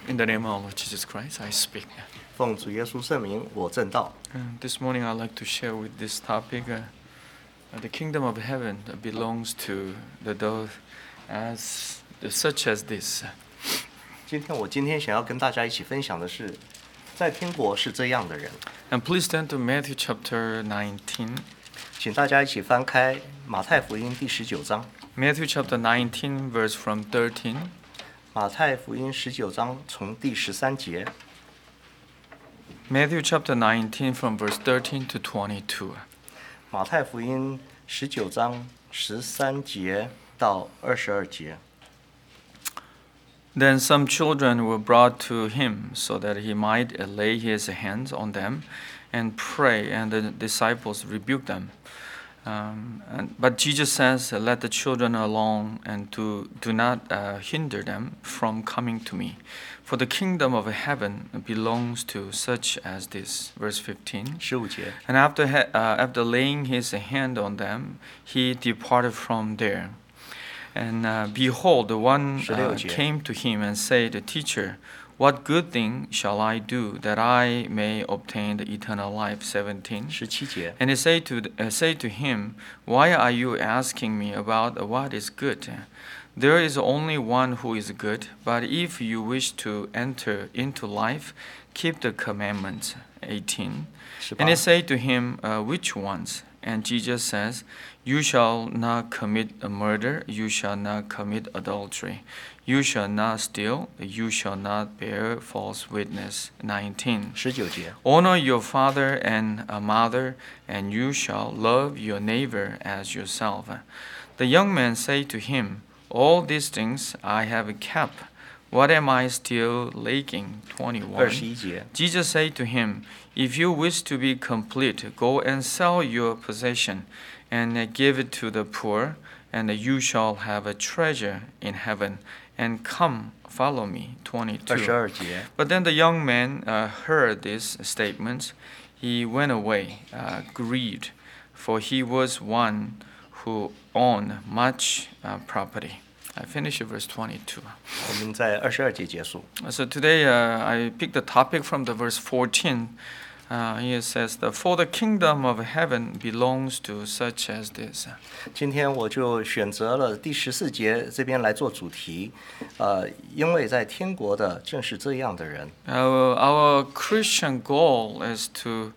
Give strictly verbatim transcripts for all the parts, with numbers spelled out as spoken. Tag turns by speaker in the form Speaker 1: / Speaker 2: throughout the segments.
Speaker 1: In the name of Lord Jesus Christ, I speak.
Speaker 2: 奉主耶稣圣名，我正道。
Speaker 1: Uh, this morning, I'd like to share with this topic. Uh, uh, the kingdom of heaven belongs to the those as such as this.
Speaker 2: 今天我今天想要跟大家一起分享的是，在天国是这样的人。
Speaker 1: And please turn to Matthew chapter nineteen.
Speaker 2: 请大家一起翻开马太福音第十九章。
Speaker 1: Matthew chapter nineteen, verse from thirteen.
Speaker 2: 马太福音十九章从第十三节。
Speaker 1: Matthew chapter nineteen, from verse thirteen to twenty-two.
Speaker 2: 马太福音十九章十三节到二十二节。
Speaker 1: Then some children were brought to him so that he might lay his hands on them and pray, and the disciples rebuked them. Um, and, but Jesus says, "Let the children alone, and do, do not uh, hinder them from coming to me. For the kingdom of heaven belongs to such as this." Verse fifteen.
Speaker 2: 十五节。
Speaker 1: And after, ha- uh, after laying his hand on them, he departed from there. And uh, behold, the one uh,
Speaker 2: 十六节。
Speaker 1: came to him and said, "Teacher, what good thing shall I do that I may obtain the eternal life?" seventeen.
Speaker 2: 十七节。
Speaker 1: And he said to, uh, said to him, "Why are you asking me about what is good? There is only one who is good, but if you wish to enter into life, keep the commandments." eighteen.
Speaker 2: 十八
Speaker 1: And he said to him, uh, "Which ones?" And Jesus says, "You shall not commit a murder, you shall not commit adultery, you shall not steal, you shall not bear false witness." nineteen.
Speaker 2: 十九节。
Speaker 1: Honor your father and uh, mother, and you shall love your neighbor as yourself. The young man said to him, "All these things I have kept. What am I still lacking?"
Speaker 2: 二
Speaker 1: twenty-one.
Speaker 2: 十一节。
Speaker 1: Jesus said to him, "If you wish to be complete, go and sell your possession and give it to the poor, and you shall have a treasure in heaven. And come, follow me."
Speaker 2: 二十
Speaker 1: twenty-two.
Speaker 2: 二节。
Speaker 1: But then the young man uh, heard these statements. He went away, uh, grieved, for he was one who owned much uh, property. I finish at verse twenty-two.
Speaker 2: 我们在二十二节结束。
Speaker 1: So today uh, I picked the topic from the verse fourteen. Uh, here it says, that "For the kingdom of heaven belongs to such as this."
Speaker 2: 今天我就选择了第十四节这边来做主题，呃，因为在天国的正是这样的人。
Speaker 1: Our, our Christian goal is to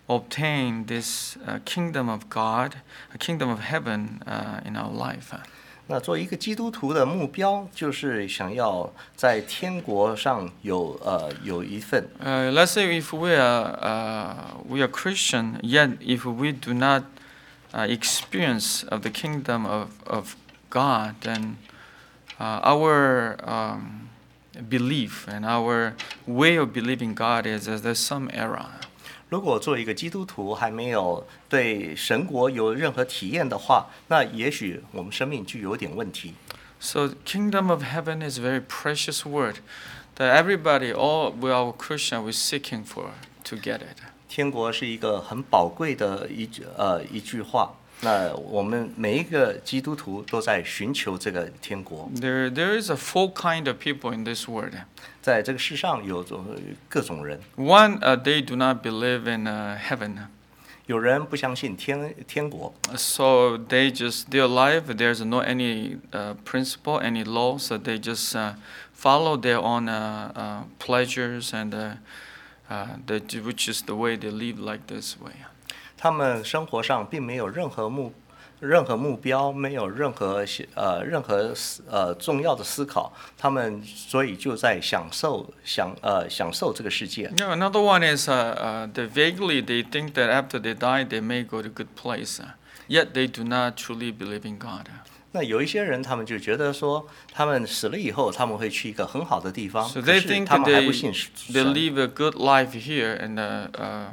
Speaker 1: obtain this uh, kingdom of God, a kingdom of heaven uh, in our life.
Speaker 2: 那做一个基督徒的目标，就是想要在天国上有呃有一份。
Speaker 1: Uh, let's say if we are uh, we are Christian, yet if we do not uh, experience of the kingdom of, of God, then uh, our um, belief and our way of believing God is, is there's some error.
Speaker 2: 如果做一个基督徒还没有对神国有任何体验的话，那也许我们生命就有点问题。
Speaker 1: So kingdom of heaven is a very precious word that everybody, all we are Christian, we're seeking for to get it.
Speaker 2: 天国是一个很宝贵的一句呃一句话。那我们每一个基督徒都在寻求这个天国。
Speaker 1: There, there is a full kind of people in this world.
Speaker 2: 在这个世上有种各种人，
Speaker 1: One, uh, they do not believe in uh, heaven.
Speaker 2: 有人不相信天天国，
Speaker 1: So they just, their life, there's no any uh, principle, any law, so they just uh, follow their own uh, uh, pleasures and uh, uh, the, which is the way they live like this way.
Speaker 2: 他们生活上并没有任何目任何目标，没有任何呃任何呃重要的思考，他们所以就在享受享呃享受这个世界。
Speaker 1: Yeah, another one is uh, uh, they vaguely they think that after they die they may go to a good place, uh, yet they do not truly believe in God.
Speaker 2: 那有一些人，他们就觉得说，他们死了以后，他们会去一个很好的地方，
Speaker 1: So
Speaker 2: 可
Speaker 1: they
Speaker 2: 是
Speaker 1: think
Speaker 2: 他
Speaker 1: that
Speaker 2: 们还
Speaker 1: they
Speaker 2: 不信
Speaker 1: they
Speaker 2: 神。
Speaker 1: live a good life here and uh, uh,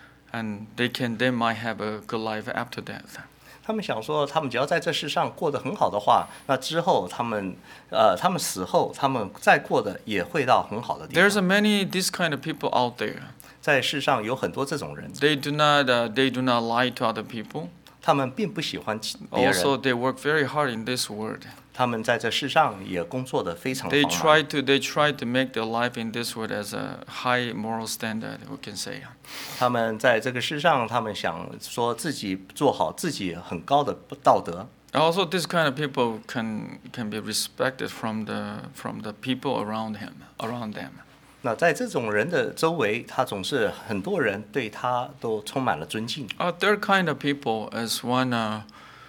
Speaker 1: and they can they might have a good life after death.
Speaker 2: 他们想说，他们只要在这世上过得很好的话，那之后他们呃，他们死后，他们再过的也会到很好的地
Speaker 1: There's
Speaker 2: 方。
Speaker 1: a many this kind of people out there.
Speaker 2: 在世上有很多这种人，
Speaker 1: They do not uh, they do not lie to other people.
Speaker 2: 他们并不喜欢别人，
Speaker 1: Also, they work very hard in this world.
Speaker 2: 他们在这世上也工作得非常
Speaker 1: They
Speaker 2: 繁忙。
Speaker 1: try to they try to make their life in this world as a high moral standard, we can say.
Speaker 2: 他们在这个世上，他们想说自己做好自己很高的道德。
Speaker 1: Also, this kind of people can can be respected from the from the people around him, around them.
Speaker 2: 那在这种人的周围，他总是很多人对他都充满了尊敬。
Speaker 1: A third kind of people is one uh,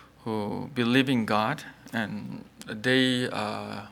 Speaker 1: who believe in God and they uh,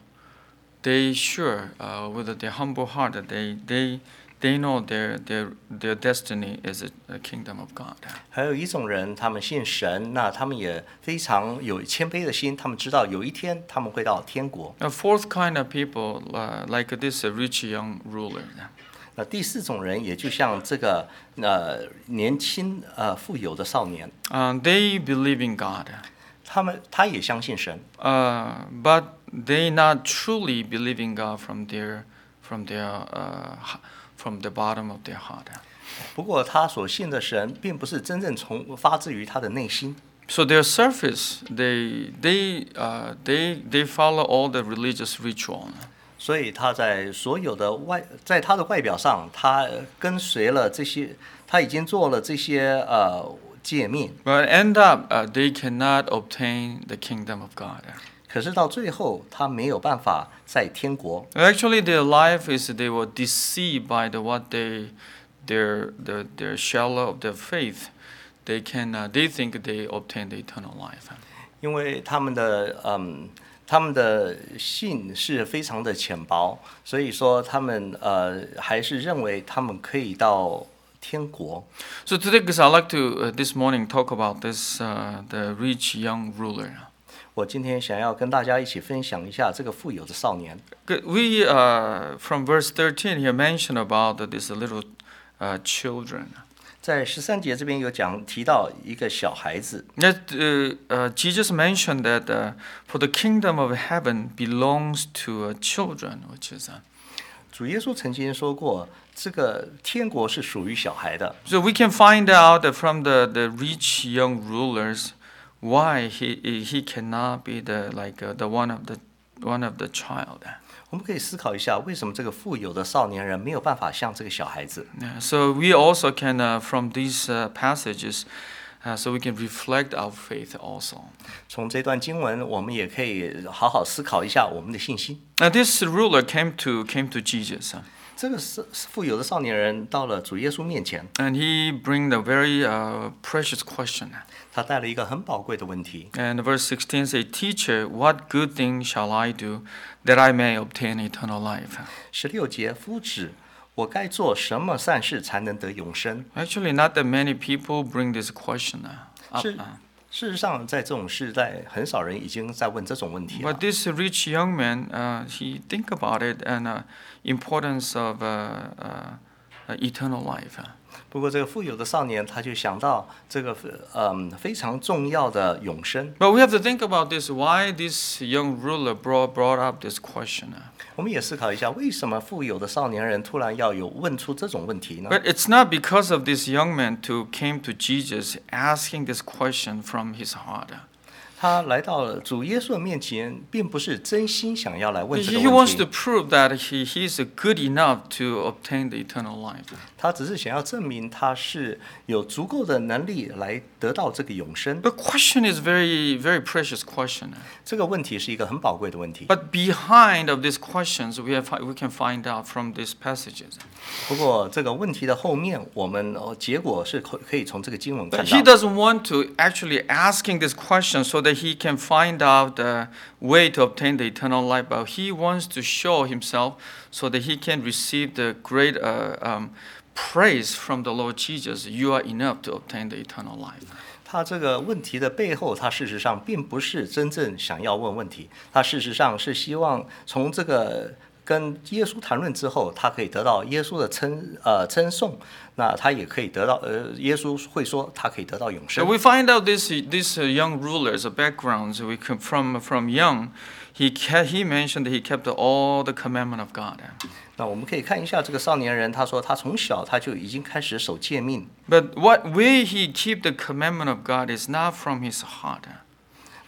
Speaker 1: they sure uh, with their humble heart that they they they know their their their destiny is a, a kingdom of God.
Speaker 2: 还有一种人，他们信神，那他们也非常有谦卑的心，他们知道有一天他们会到天国。
Speaker 1: A fourth kind of people uh, like this uh, rich young ruler.
Speaker 2: 那第四种人，也就像这个呃年轻呃富有的少年，
Speaker 1: Uh, they believe in God,
Speaker 2: 他们他也相信神，
Speaker 1: uh, but they not truly believe in God from their from their uh, h- from the bottom of their heart.
Speaker 2: 不过他所信的神，并不是真正从发自于他的内心。
Speaker 1: So their surface, they they uh, they they follow all the religious ritual.
Speaker 2: 所以他在所有的外，在他的外表上，他跟随了这些，他已经做了这些呃诫命。
Speaker 1: But end up, uh, they cannot obtain the kingdom of God.
Speaker 2: 可是到最后，他没有办法在天国。
Speaker 1: Actually, their life is they were deceived by the what they, their their their shallow of their faith. They can uh, they think they obtain the eternal life.
Speaker 2: 因为他们的嗯，他们的信是非常的浅薄，所以说他们呃还是认为他们可以到天国。
Speaker 1: So today, because I'd like to uh, this morning talk about this uh, the rich young ruler.
Speaker 2: 我今天想要跟大家一起分享一下这个富有的少年。
Speaker 1: Good. We uh, from verse thirteen here mention about this little uh, children.
Speaker 2: 在十三节这边有讲提到一个小孩子，
Speaker 1: That uh, uh, Jesus mentioned that uh, for the kingdom of heaven belongs to uh, children, which is. Uh,
Speaker 2: 主耶稣曾经说过，这个天国是属于小孩的。
Speaker 1: So we can find out that from the, the rich young rulers why he he cannot be the like uh, the one of the one of the child.
Speaker 2: 我们可以思考一下，为什么这个富有的少年人没有办法像这个小孩子？
Speaker 1: Yeah, so we also can uh, from these uh, passages, uh, so we can reflect our faith also.
Speaker 2: 从这段经文，我们也可以好好思考一下我们的信心。
Speaker 1: Now this ruler came to came to Jesus, uh,
Speaker 2: 这个是富有的少年人到了主耶稣面前，
Speaker 1: and he bring a very uh, precious question.
Speaker 2: 他带了一个很宝贵的问题。
Speaker 1: And verse sixteen says, "Teacher, what good thing shall I do that I may obtain eternal life?"
Speaker 2: 十六节，夫子，我该做什么善事才能得永生？
Speaker 1: Actually, not that many people bring this question uh, up.
Speaker 2: 是
Speaker 1: uh,
Speaker 2: 事实上，在这种时代，很少人已经在问这种问题了
Speaker 1: But。this rich young man, uh, he think about it and uh, importance of uh, uh, eternal life.
Speaker 2: 不过，这个富有的少年他就想到这个嗯非常重要的永生。
Speaker 1: But we have to think about this. Why this young ruler brought brought up this question?
Speaker 2: 我们也思考一下，为什么富有的少年人突然要有问出这种问题呢？
Speaker 1: But it's not because of this young man to came to Jesus asking this question from his heart.
Speaker 2: 他来到了主耶稣的面前，并不是真心想要来问这
Speaker 1: He
Speaker 2: 个
Speaker 1: wants
Speaker 2: 问
Speaker 1: to
Speaker 2: 题，
Speaker 1: prove that he he is good enough to obtain the eternal life.
Speaker 2: 他只是想要证明他是有足够的能力来得到这个永生。
Speaker 1: The question is very very precious question.
Speaker 2: 这个问题是一个很宝贵的问题。
Speaker 1: But behind of these questions, we have we can find out from these passages.
Speaker 2: 不过这个问题的后面，我们呃结果是可可以从这个经文看
Speaker 1: But he
Speaker 2: 到。
Speaker 1: doesn't want to actually asking this question so that he can find out the way to obtain the eternal life, but he wants to show himself so that he can receive the great uh, um, praise from the Lord Jesus. You are enough to obtain the eternal life.
Speaker 2: 他这个问题的背后，他事实上并不是真正想要问问题，他事实上是希望从这个跟耶稣谈论之后，他可以得到耶稣的称呃称颂，那他也可以得到呃耶稣会说他可以得到永
Speaker 1: So
Speaker 2: 生。
Speaker 1: we find out this this uh, young rulers, the backgrounds we come from from young. He ca- he mentioned that he kept all the commandment of God.
Speaker 2: 那我们可以看一下这个少年人，他说他从小他就已经开始守诫命，
Speaker 1: But what way he keep the commandment of God is not from his heart.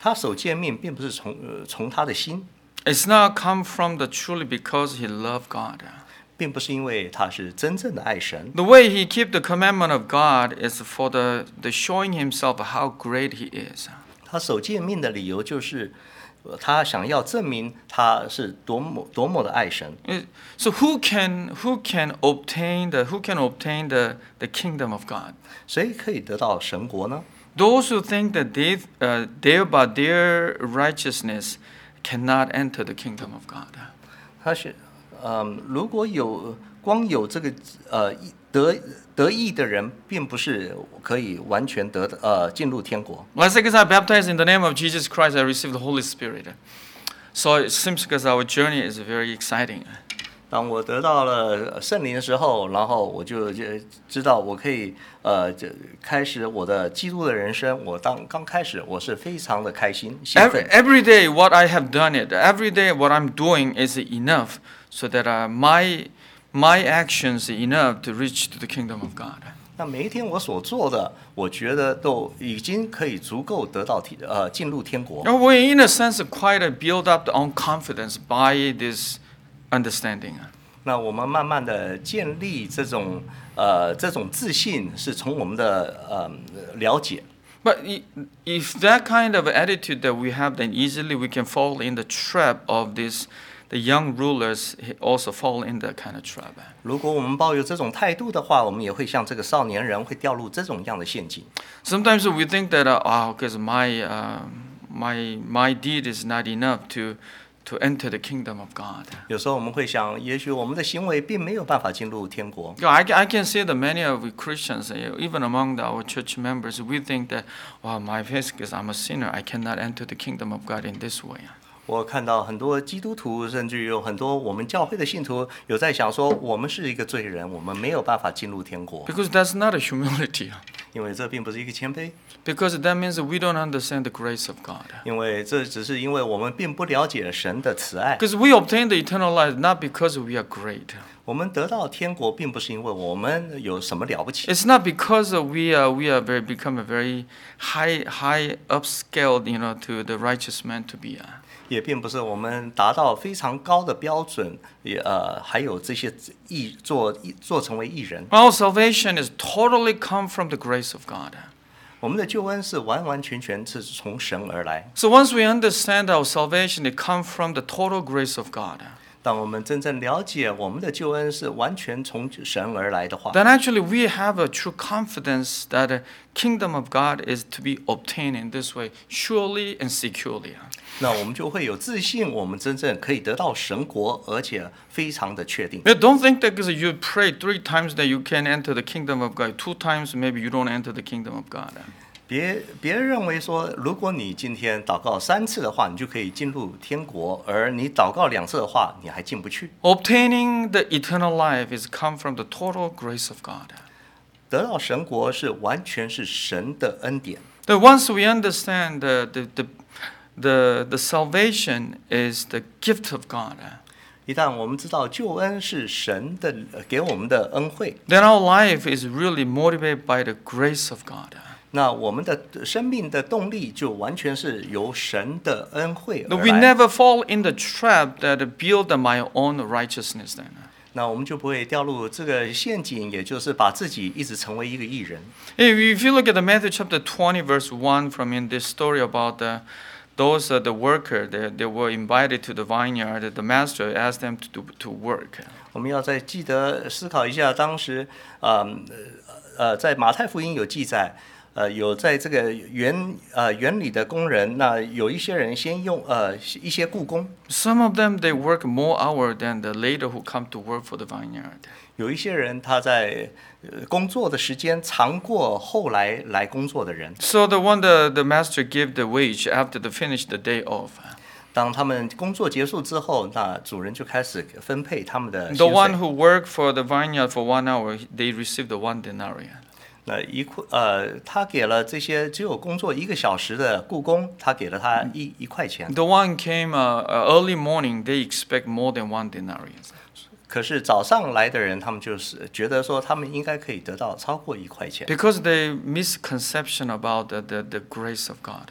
Speaker 2: 他守诫命并不是从呃从他的心，
Speaker 1: It's not come from the truly because he loved God.
Speaker 2: 并不是因为他是真正的爱神。
Speaker 1: The way he keep the commandment of God is for the, the showing himself how great he is.
Speaker 2: 他守诫命的理由就是，呃他想要证明他是多么多么的爱神。
Speaker 1: So who can who can obtain the who can obtain the, the kingdom of God?
Speaker 2: 谁可以得到神国呢？
Speaker 1: Those who think that they uh, they by their righteousness cannot enter the kingdom of God.
Speaker 2: 他是，嗯，如果有光有这个呃得得意的人，并不是可以完全得呃进入天国。
Speaker 1: Let's say because I baptized in the name of Jesus Christ, I received the Holy Spirit. So it seems because our journey is very exciting.
Speaker 2: 当我得到了圣灵的时候，然后我就就知道我可以呃就开始我的基督的人生。我当刚开始，我是非常的开心兴
Speaker 1: Every,
Speaker 2: 奋。
Speaker 1: every day, what I have done it. Every day, what I'm doing is enough, so that uh, my my actions are enough to reach to the kingdom of God.
Speaker 2: 那每一天我所做的，我觉得都已经可以足够得到天呃进入天国。
Speaker 1: Now, we, in a sense, quite uh, build up on confidence by this understanding.
Speaker 2: 那我们慢慢的建立这种呃这种自信，是从我们的呃了解。
Speaker 1: But i- if that kind of attitude that we have, then easily we can fall in the trap of this. The young rulers also fall in that kind of trap.
Speaker 2: 如果我们抱有这种态度的话，我们也会像这个少年人会掉入这种样的陷阱。
Speaker 1: Sometimes we think that uh, oh, because my uh, my my deed is not enough to to enter the kingdom of God.
Speaker 2: 有时候我们会想，也许我们的行为并没有办法进入天国。
Speaker 1: Yeah, I, I can see that many of we Christians, uh, even among the, our church members, we think that, well, my face because I'm a sinner, I cannot enter the kingdom of God in this way.
Speaker 2: 我看到很多基督徒，甚至于有很多我们教会的信徒，有在想说，我们是一个罪人，我们没有办法进入天国，
Speaker 1: Because that's not a humility.
Speaker 2: 因为这并不是一个谦卑，
Speaker 1: Because that means that we don't understand the grace of God.
Speaker 2: 因为这只是因为我们并不了解神的慈爱。
Speaker 1: Because we obtain the eternal life not because we are great.
Speaker 2: 我们得到天国，并不是因为我们有什么了不起，
Speaker 1: It's not because uh, we are we are very become a very high high upscaled, you know, to the righteous man to be. Uh.
Speaker 2: 也并不是我们达到非常高的标准，也呃还有这些义做做成为义人。
Speaker 1: Our salvation is totally come from the grace of God.
Speaker 2: 我们的救恩是完完全全是从神而来。
Speaker 1: So once we understand our salvation, it comes from the total grace of God.
Speaker 2: 当我们真正了解我们的救恩是完全从神而来的话，
Speaker 1: Then actually we have a true confidence that the kingdom of God is to be obtained in this way, surely and securely.
Speaker 2: 那我们就会有自信，我们真正可以得到神国，而且非常的确定。
Speaker 1: But don't think that because you pray three times that you can enter the kingdom of God. Two times maybe you don't enter the kingdom of God.
Speaker 2: 别别认为说，如果你今天祷告三次的话，你就可以进入天国；而你祷告两次的话，你还进不去。
Speaker 1: Obtaining the eternal life is come from the total grace of God.
Speaker 2: 得到神国是完全是神的恩典。
Speaker 1: That once we understand the the the the, the salvation is the gift of God,
Speaker 2: 一旦我们知道救恩是神的呃给我们的恩惠，
Speaker 1: then our life is really motivated by the grace of God.
Speaker 2: 那我们的生命的动力就完全是由神的恩惠
Speaker 1: That
Speaker 2: 而
Speaker 1: we
Speaker 2: 来。
Speaker 1: never fall in the trap that build my own righteousness then.
Speaker 2: 那我们就不会掉入这个陷阱，也就是把自己一直成为一个艺人。
Speaker 1: If if you look at the Matthew chapter twenty, verse one, from in this story about the those uh, the worker, they, they were invited to the vineyard. The master asked them to do, to work.
Speaker 2: 我们要再记得思考一下，当时，呃呃，在马太福音有记载，呃，有在这个园呃园里的工人，那有一些人先用呃一些雇工，
Speaker 1: Some of them they work more hour than the later who come to work for the vineyard.
Speaker 2: 有一些人他在呃工作的时间长过后来来工作的人。
Speaker 1: So the one the, the master give the wage after the finish the day off.
Speaker 2: 当他们工作结束之后，那主人就开始分配他们的
Speaker 1: The
Speaker 2: 薪
Speaker 1: one
Speaker 2: 水。
Speaker 1: who work for the vineyard for one hour, they receive the one denarius.
Speaker 2: 那一块呃，他给了这些只有工作一个小时的雇工，他给了他一一块钱。
Speaker 1: The one came uh, uh, early morning, they expect more than one denarius.
Speaker 2: 可是早上来的人，他们就是觉得说，他们应该可以得到超过一块钱，
Speaker 1: Because they misconception about the, the, the grace of God.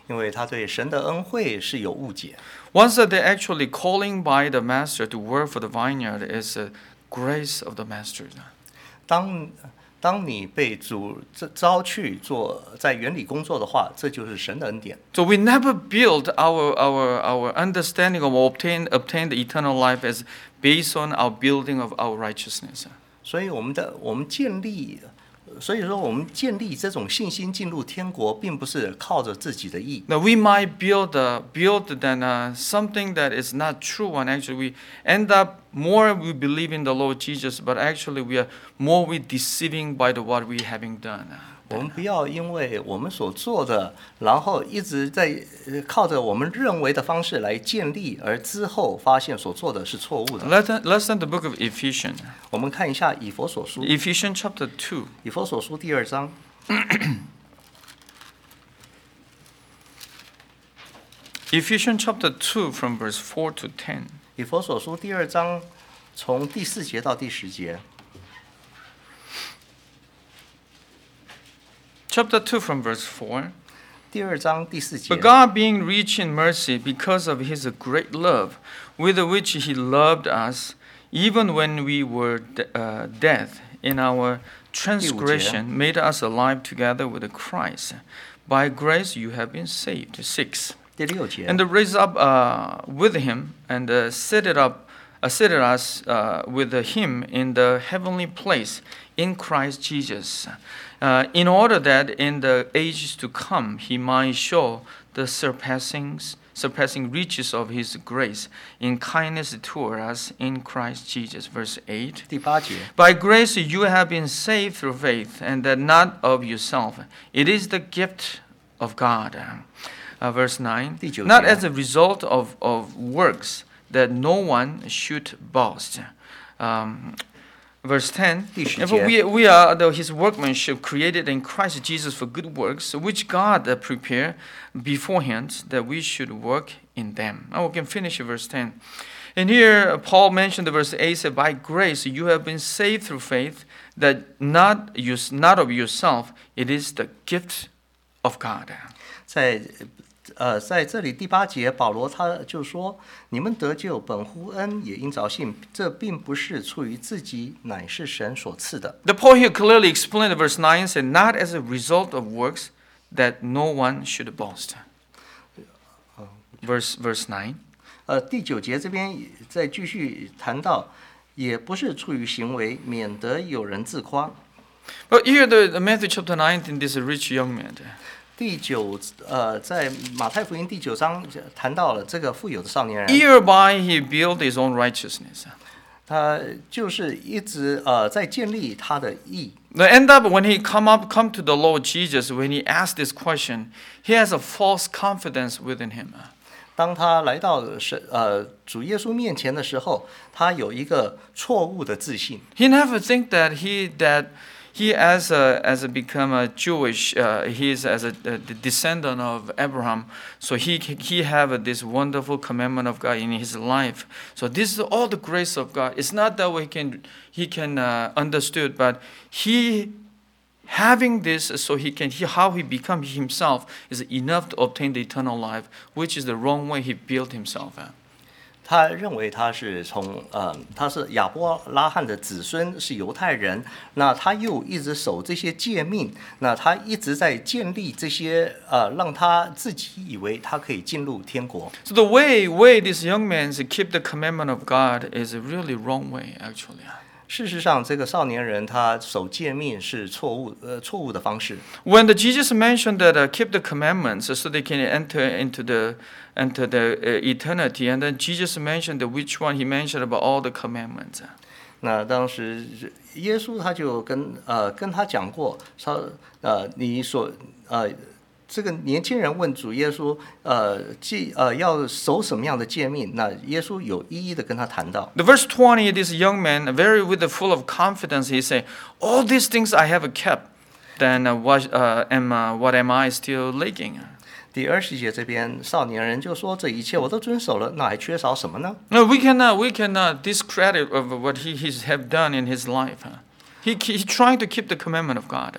Speaker 2: 因为他对神的恩惠是有误解。
Speaker 1: Once that they're actually calling by the master to work for the vineyard is a grace of the master.
Speaker 2: 当当你被主招去做在园里工作的话，这就是神的恩典。
Speaker 1: So we never build our our our understanding of obtain obtain the eternal life as based on our building of our righteousness.
Speaker 2: 所以我们的我们建立。 所以说，我们建立这种信心进入天国，并不是靠着自己的义。
Speaker 1: Now we might build uh, build then uh, something that is not true, and actually we end up more we believe in the Lord Jesus, but actually we are more we deceiving by the what we having done.
Speaker 2: 我们不要因为我们所做的，然后一直在靠着我们认为的方式来建立，而之后发现所做的是错误的。
Speaker 1: Let's let's turn the book of Ephesians.
Speaker 2: 我们看一下以弗所书，
Speaker 1: Ephesians chapter two.
Speaker 2: 以弗所书第二章。
Speaker 1: Ephesians chapter two from verse four to ten.
Speaker 2: 以弗所书第二章从第四节到第十节。
Speaker 1: Chapter two from verse four.
Speaker 2: 第二章第四节。
Speaker 1: But God being rich in mercy because of his great love with which he loved us, even when we were de- uh, dead in our transgression, made us alive together with Christ. By grace you have been saved. Six.
Speaker 2: 第六节。
Speaker 1: And raised up uh, with him and uh, set it up, uh, seated us uh, with him in the heavenly place in Christ Jesus, uh, in order that in the ages to come he might show the surpassing, surpassing riches of his grace in kindness toward us in Christ Jesus. Verse eight.
Speaker 2: 第八节。
Speaker 1: By grace you have been saved through faith, and that not of yourself. It is the gift of God. Uh, verse nine.
Speaker 2: 第九节。
Speaker 1: Not as a result of, of works, that no one should boast. Um, verse ten.
Speaker 2: 第十节。
Speaker 1: And for we, we are the, his workmanship created in Christ Jesus for good works, which God uh, prepared beforehand that we should work in them. Now we can finish verse ten. And here Paul mentioned the verse eight said, by grace you have been saved through faith, that not, you, not of yourself, it is the gift of God.
Speaker 2: 在呃，在这里第八节，保罗他就说：“你们得救本乎恩，也因着信。这并不是出于自己，乃是神所赐的。”
Speaker 1: The Paul here clearly explained verse nine said, not as a result of works, that no one should boast. Verse verse nine.
Speaker 2: 呃，第九节这边再继续谈到，也不是出于行为，免得有人自夸。
Speaker 1: But here the, the Matthew chapter nineteen, this rich young man.
Speaker 2: 第九呃，在马太福音第九章谈到了这个富有的少年人，
Speaker 1: Hereby he built his own righteousness.
Speaker 2: 他就是一直呃在建立他的义。
Speaker 1: The end up when he come up come to the Lord Jesus, when he asked this question, he has a false confidence within him.
Speaker 2: 当他来到神呃主耶稣面前的时候，他有一个错误的自信。
Speaker 1: He never think that he that he as a as a become a Jewish, uh, he is as a, a the descendant of Abraham, so he he have this wonderful commandment of God in his life. So this is all the grace of God. It's not that way he can he can uh, understood, but he having this, so he can he, how he become himself is enough to obtain the eternal life, which is the wrong way he built himself.
Speaker 2: 他认为他是从呃他是亚伯拉罕的子孙，是犹太人，那他又一直守这些诫命，那他一直在建立这些呃让他自己以为他可以进入天国。
Speaker 1: So the way way this young man to keep the commandment of God is a really wrong way, actually.
Speaker 2: 事实上，这个少年人他守诫命是错误呃错误的方式。
Speaker 1: When the Jesus mentioned that uh, keep the commandments so they can enter into the into the uh, eternity, and then Jesus mentioned the which one he mentioned about all the commandments.
Speaker 2: 那当时耶稣他就跟呃跟他讲过，说呃你所呃这个年轻人问主耶稣，呃记呃要守什么样的诫命？那耶稣有一一的跟他谈到。
Speaker 1: The verse twenty, this young man, very with the full of confidence, he say, "All these things I have kept. Then uh, what uh, am uh, what am I still lacking?"
Speaker 2: 第二十节这边少年人就说：“这一切我都遵守了，那还缺少什么呢？”
Speaker 1: No, we cannot we cannot discredit of what he he's have done in his life. Huh? He he trying to keep the commandment of God. Huh?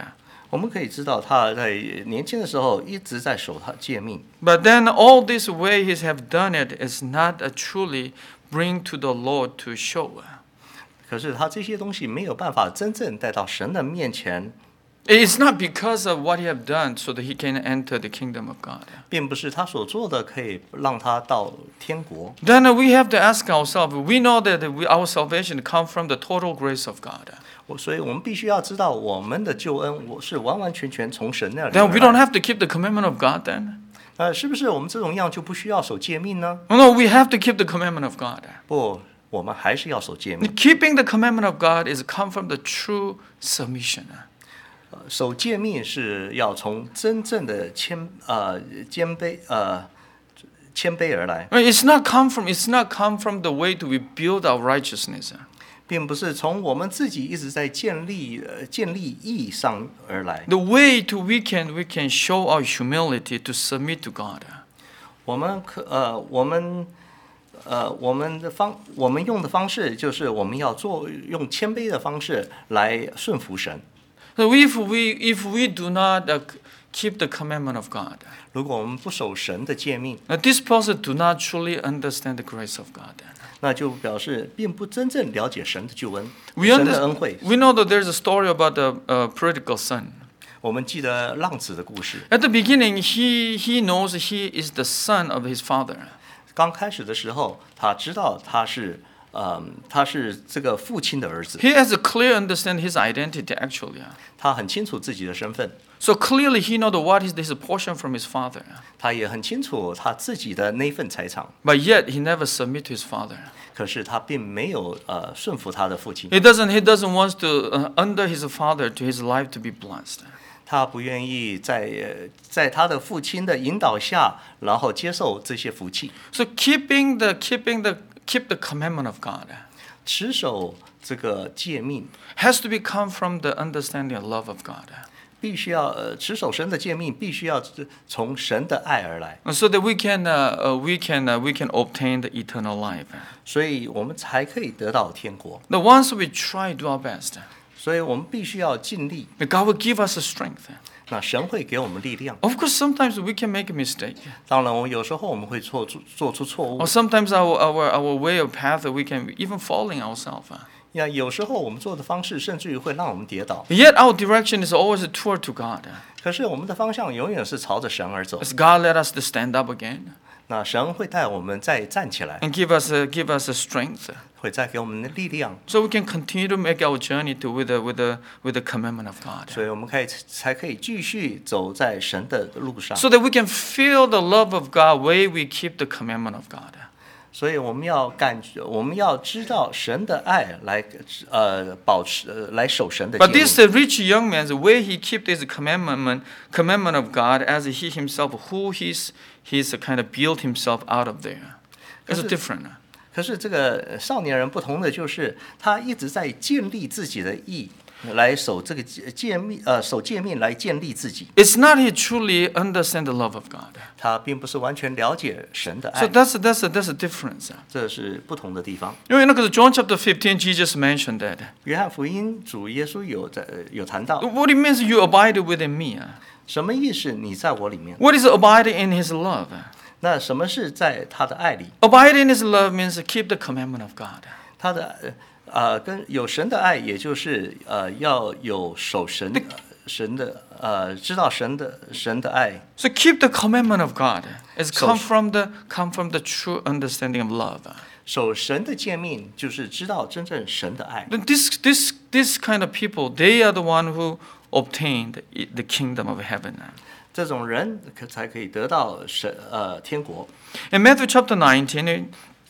Speaker 2: 我们可以知道他在年轻的时候一直在守他诫命。
Speaker 1: But then all this way he have done it is not a truly bring to the Lord to show.
Speaker 2: 可是他这些东西没有办法真正带到神的面前，
Speaker 1: It's not because of what he have done so that he can enter the kingdom of God.
Speaker 2: 并不是他所做的可以让他到天国。
Speaker 1: Then we have to ask ourselves, we know that we, our salvation comes from the total grace of God.
Speaker 2: 我所以我们必须要知道，我们的救恩我是完完全全从神那里
Speaker 1: Then
Speaker 2: 而
Speaker 1: we don't
Speaker 2: 来。
Speaker 1: have to keep the commandment of God then?
Speaker 2: 呃，是不是我们这种样就不需要守诫命呢？
Speaker 1: No, we have to keep the commandment of God.
Speaker 2: 不，我们还是要守诫命。
Speaker 1: Keeping the commandment of God is come from the true submission.
Speaker 2: 呃守诫命是要从真正的谦呃谦卑呃谦卑而来，
Speaker 1: It's not come from it's not come from the way to we build our righteousness.
Speaker 2: 并不是从我们自己一直在建立呃建立义上而来。
Speaker 1: The way to we can we can show our humility to submit to God.
Speaker 2: 我们可呃我们呃我们的方我们用的方式就是我们要做用谦卑的方式来顺服神。
Speaker 1: So if we if we do not uh, keep the commandment of God,
Speaker 2: 如果我们不守神的诫命，
Speaker 1: uh, this person do not truly understand the grace of God.
Speaker 2: 那就表示并不真正了解神的救恩，
Speaker 1: We
Speaker 2: 神的恩
Speaker 1: understand.
Speaker 2: 惠。
Speaker 1: We know that there's a story about the uh, prodigal son.
Speaker 2: 我们记得浪子的故事。
Speaker 1: At the beginning, he he knows he is the son of his father.
Speaker 2: 刚开始的时候，他知道他是呃他是这个父亲的儿子，
Speaker 1: He has a clear understand his identity actually.
Speaker 2: 他很清楚自己的身份，
Speaker 1: So clearly he know that what is this portion from his father.
Speaker 2: 他也很清楚他自己的那份财产。
Speaker 1: But yet he never submit to his father.
Speaker 2: 可是他并没有呃顺服他的父亲，
Speaker 1: He doesn't he doesn't want to uh, under his father to his life to be blessed.
Speaker 2: 他不愿意在呃在他的父亲的引导下，然后接受这些福气，
Speaker 1: So keeping the keeping the keep the commandment of God
Speaker 2: 持守这个诫命，
Speaker 1: has to be come from the understanding and love of God.
Speaker 2: 必须要呃持守神的诫命，必须要从神的爱而来，
Speaker 1: So that we can uh, uh, we can uh, we can obtain the eternal life.
Speaker 2: 所以我们才可以得到天国。
Speaker 1: The once we try do our best,
Speaker 2: 所以我们必须要尽力，
Speaker 1: God will give us the strength.
Speaker 2: 那神会给我们力量。
Speaker 1: Of course, sometimes we can make a mistake,
Speaker 2: 当然，我们有时候我们会做出做出错误
Speaker 1: or，sometimes our our our way of path we can even falling ourselves.
Speaker 2: 呀，有时候我们做的方式甚至于会让我们跌倒。
Speaker 1: Yet our direction is always toward to God.
Speaker 2: 可是我们的方向永远是朝着神而走。
Speaker 1: As God let us to stand up again
Speaker 2: 那神会带我们再站起来，
Speaker 1: and give us a, give us a strength,
Speaker 2: 会再给我们的力量，
Speaker 1: so we can continue to make our journey to with the with the with the commandment of God.
Speaker 2: 所以我们可以才可以继续走在神的路上。
Speaker 1: So that we can feel the love of God way we keep the commandment of God.
Speaker 2: 所以我们要感觉，我们要知道神的爱来呃保持呃来守神的
Speaker 1: But
Speaker 2: 诫
Speaker 1: this
Speaker 2: 命。
Speaker 1: uh, rich young man, the way he keep this commandment commandment of God, as he himself, who he's he's kind of built himself out of there, it's different.
Speaker 2: 可是这个少年人不同的就是，他一直在建立自己的义，来守这个诫命，呃，守诫命来建立自己。
Speaker 1: It's not he truly understand the love of God.
Speaker 2: 他并不是完全了解神的
Speaker 1: So
Speaker 2: 爱，
Speaker 1: that's that's that's a difference.
Speaker 2: 这是不同的地方。
Speaker 1: 因为那个 John chapter fifteen, Jesus mentioned that.
Speaker 2: 约翰福音主耶稣有在有谈到，
Speaker 1: What it means you abide within me.
Speaker 2: 什么意思？你在我里面。
Speaker 1: What is abiding in His love?
Speaker 2: 那什么是在他的爱里？
Speaker 1: Abiding in His love means keep the commandment of God.
Speaker 2: 他的呃跟有神的爱，也就是呃要有守神呃神的呃知道神的神的爱。
Speaker 1: So keep the commandment of God. It's
Speaker 2: So-
Speaker 1: come from the come from the true understanding of love.
Speaker 2: 守神的诫命，就是知道真正神的爱。
Speaker 1: This this this kind of people, they are the one who obtained the kingdom of heaven.
Speaker 2: 这种人可才可以得到神呃天国。
Speaker 1: In Matthew chapter nineteen,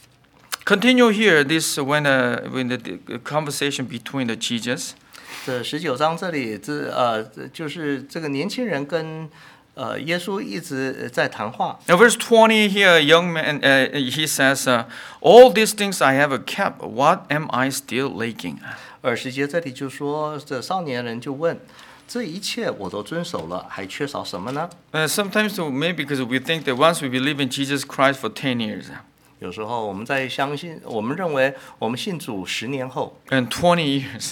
Speaker 1: continue here this when uh, when the, the conversation between the Jesus.
Speaker 2: 这十九章这里，这呃就是这个年轻人跟呃耶稣一直在谈话。
Speaker 1: Now, verse twenty here, a young man, uh, he says, uh, "All these things I have kept. What am I still lacking?"
Speaker 2: 二十节这里就说，这少年人就问：这一切我都遵守了，还缺少什么呢？
Speaker 1: Uh, sometimes maybe because we think that once we believe in Jesus Christ for ten years
Speaker 2: 有时候我们在相信，我们认为我们信主十年后，
Speaker 1: and twenty years,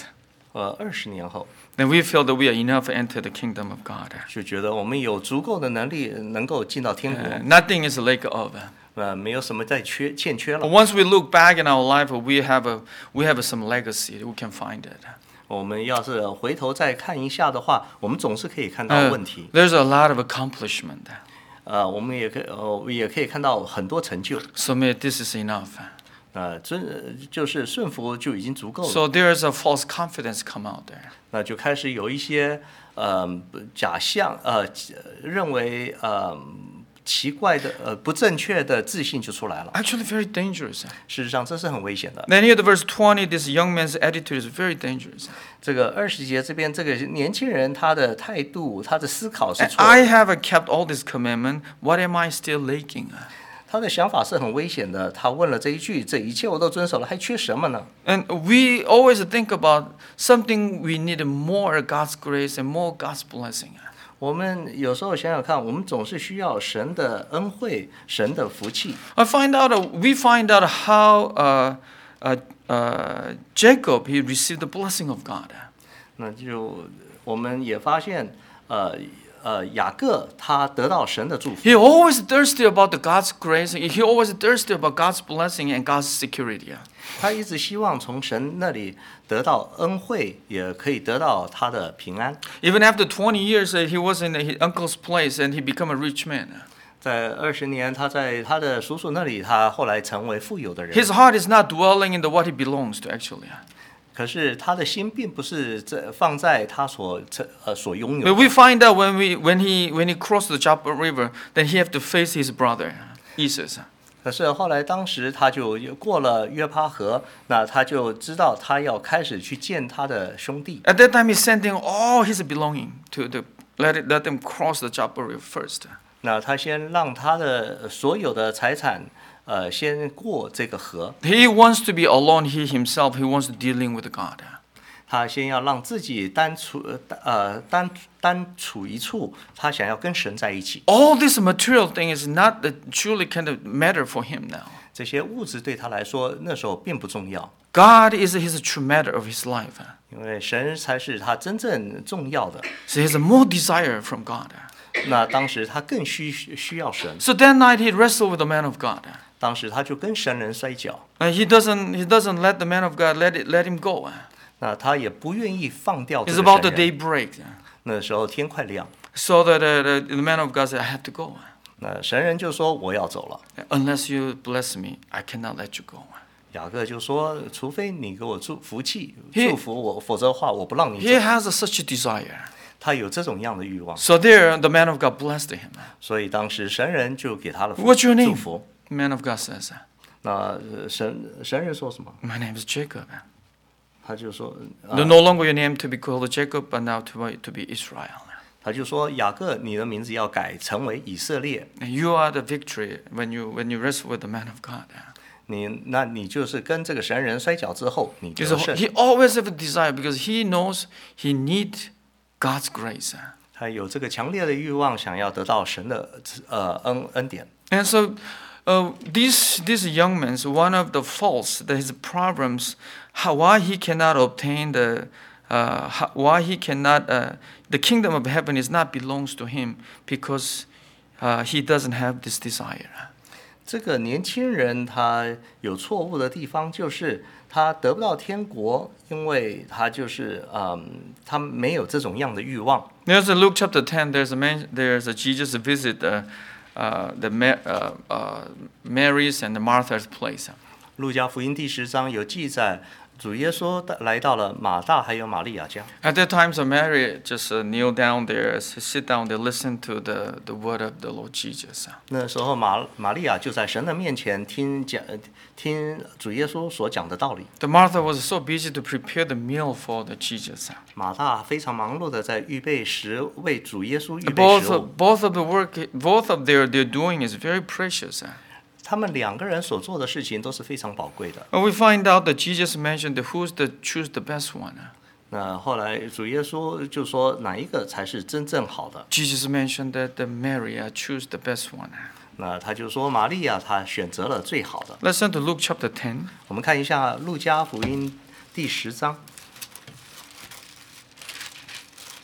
Speaker 2: 呃，二十年后
Speaker 1: then we feel that we are enough to enter the kingdom of God.
Speaker 2: 就觉得我们有足够的能力能够进到天国，
Speaker 1: Uh, nothing is lack of.
Speaker 2: 呃，没有什么再缺欠缺
Speaker 1: But
Speaker 2: 了。
Speaker 1: once we look back in our life, we have a we have some legacy. We can find it.
Speaker 2: 我们要是回头再看一下的话，我们总是可以看到
Speaker 1: Uh,
Speaker 2: 问题。
Speaker 1: there's a lot of accomplishment.
Speaker 2: 呃，我们也可以呃也可以看到很多成就。
Speaker 1: So maybe this is enough.
Speaker 2: 呃，尊就是顺服就已经足够了。
Speaker 1: So there is a false confidence come out there.
Speaker 2: 那就开始有一些呃假象呃认为呃奇怪的呃不正确的自信就出来了。
Speaker 1: Actually, very dangerous.
Speaker 2: 事实上这是很危险的。
Speaker 1: Then here, the verse twenty, this young man's attitude is very dangerous.
Speaker 2: 这个二十节这边这个年轻人他的态度他的思考是
Speaker 1: And
Speaker 2: 错
Speaker 1: I
Speaker 2: 的，
Speaker 1: have kept all this commandment. What am I still lacking?
Speaker 2: 他的想法是很危险的。他问了这一句：这一切我都遵守了，还缺什么呢？
Speaker 1: And we always think about something we need more God's grace and more God's blessing.
Speaker 2: 我们有时候想想看，我们总是需要神的恩惠、神的福气。
Speaker 1: I find out we find out how uh, uh, uh, Jacob he received the blessing of God.
Speaker 2: 那就我们也发现，呃呃，雅各他得到神的祝福，
Speaker 1: He always thirsty about the God's grace. He always thirsty about God's blessing and God's security.
Speaker 2: 他一直希望从神那里得到恩惠，也可以得到他的平安。
Speaker 1: Even after twenty years, uh, he was in his uncle's place and he became a rich man.
Speaker 2: 在二十年，他在他的叔叔那里，他后来成为富有的人。
Speaker 1: His heart is not dwelling in the what he belongs to actually.
Speaker 2: 可是他的心并不是在放在他所呃所拥有
Speaker 1: But
Speaker 2: 的。
Speaker 1: we find out when we when he when he crossed the Jabba River, then he have to face his brother Esau.
Speaker 2: 可是后来，当时他就过了约帕河，那他就知道他要开始去见他的兄弟。
Speaker 1: At that time, he's sending all his belonging to the let it let them cross the Jabba River first.
Speaker 2: 那他先让他的所有的财产，呃，先过这个河。
Speaker 1: He wants to be alone. He himself he wants to dealing with God.
Speaker 2: 他先要让自己单处呃单单处一处，他想要跟神在一起。
Speaker 1: All this material thing is not the truly kind of matter for him now.
Speaker 2: 这些物质对他来说那时候并不重要，
Speaker 1: God is his true matter of his life.
Speaker 2: 因为神才是他真正重要的。
Speaker 1: So he has more desire from God.
Speaker 2: 那当时他更需需要神，
Speaker 1: So that night he wrestled with the man of God.
Speaker 2: 当时他就跟神人摔跤，
Speaker 1: And he doesn't he doesn't let the man of God let it let him go.
Speaker 2: 那他也不愿意放掉这
Speaker 1: It's
Speaker 2: 个
Speaker 1: about the
Speaker 2: 神人。
Speaker 1: daybreak.
Speaker 2: 那时候天快亮，
Speaker 1: So that uh, the, the man of God said, I have to go.
Speaker 2: 那神人就说我要走了。
Speaker 1: Unless you bless me, I cannot let you go.
Speaker 2: 雅各就说，除非你给我祝福气
Speaker 1: He-
Speaker 2: 祝福我，否则的话我不让你
Speaker 1: He
Speaker 2: 走。
Speaker 1: has a, such a desire.
Speaker 2: 他有这种样的欲望，
Speaker 1: So there, the man of God blessed him.
Speaker 2: 所以当时神人就给他了福
Speaker 1: What's your
Speaker 2: 祝
Speaker 1: name?
Speaker 2: 福。
Speaker 1: The man of God says,
Speaker 2: 那呃神神人说什么？
Speaker 1: My name is Jacob.
Speaker 2: 他就说，
Speaker 1: No
Speaker 2: 呃
Speaker 1: no longer your name to be called Jacob, but now to, be- to be Israel.
Speaker 2: 他就说雅各，你的名字要改成为以色列。
Speaker 1: And you are the victory when you when you wrestle with the man of God.
Speaker 2: 你那你就是跟这个神人摔跤之后，你得
Speaker 1: Because
Speaker 2: 胜。
Speaker 1: he always have a desire because he knows he need God's grace.
Speaker 2: 他有这个强烈的欲望，想要得到神的呃恩恩典。
Speaker 1: And so, uh, these these young men, one of the faults that his problems, how, why he cannot obtain the, uh, how, why he cannot, uh, the kingdom of heaven is not belongs to him because uh, he doesn't have this desire.
Speaker 2: 这个年轻人他有错误的地方，就是他得不到天国，因为他就是嗯，他没有这种样的欲望。
Speaker 1: There's a Luke chapter ten. There's a man. There's a Jesus visit the, uh, the Ma- uh, uh, Mary's and the Martha's place.
Speaker 2: 路加福音第十章有记载，主耶稣来到了马大还有玛利亚家。
Speaker 1: At that time, so Mary just uh, kneel down there, sit down there, listen to the, the word of the Lord Jesus.
Speaker 2: 那时候玛玛利亚就在神的面前听讲听主耶稣所讲的道理。
Speaker 1: The Martha was so busy to prepare the meal for the Jesus.
Speaker 2: 马大非常忙碌的在预备食，为主耶稣预备
Speaker 1: Both
Speaker 2: 食
Speaker 1: of,
Speaker 2: 物。
Speaker 1: both of the work, both of their their doing is very precious.
Speaker 2: 他们两个人所做的事情都是非常宝贵的。
Speaker 1: And we find out that Jesus mentioned that who's the choose the best one.
Speaker 2: 那后来主耶稣就说哪一个才是真正好的？
Speaker 1: Jesus mentioned that the Mary uh, choose the best one.
Speaker 2: 那他就说玛利亚她选择了最好的。
Speaker 1: Let's turn to Luke chapter ten.
Speaker 2: 我们看一下路加福音第十章。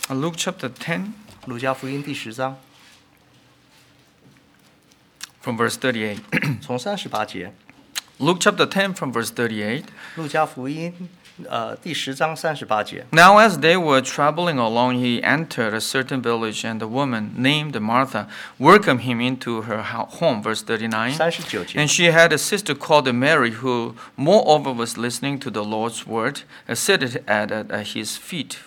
Speaker 1: Luke chapter ten,
Speaker 2: 路加福音第十章
Speaker 1: from verse thirty-eight.
Speaker 2: 从三十八节，
Speaker 1: Luke chapter ten, from verse thirty-eight.
Speaker 2: 路加福音呃第十章三十八节。
Speaker 1: Now, as they were traveling along, he entered a certain village, and a woman named Martha welcomed him into her ho- home. Verse thirty-nine.
Speaker 2: 三十九节
Speaker 1: And，she had a sister called Mary, who moreover was listening to the Lord's word, uh, seated at, at, at his feet.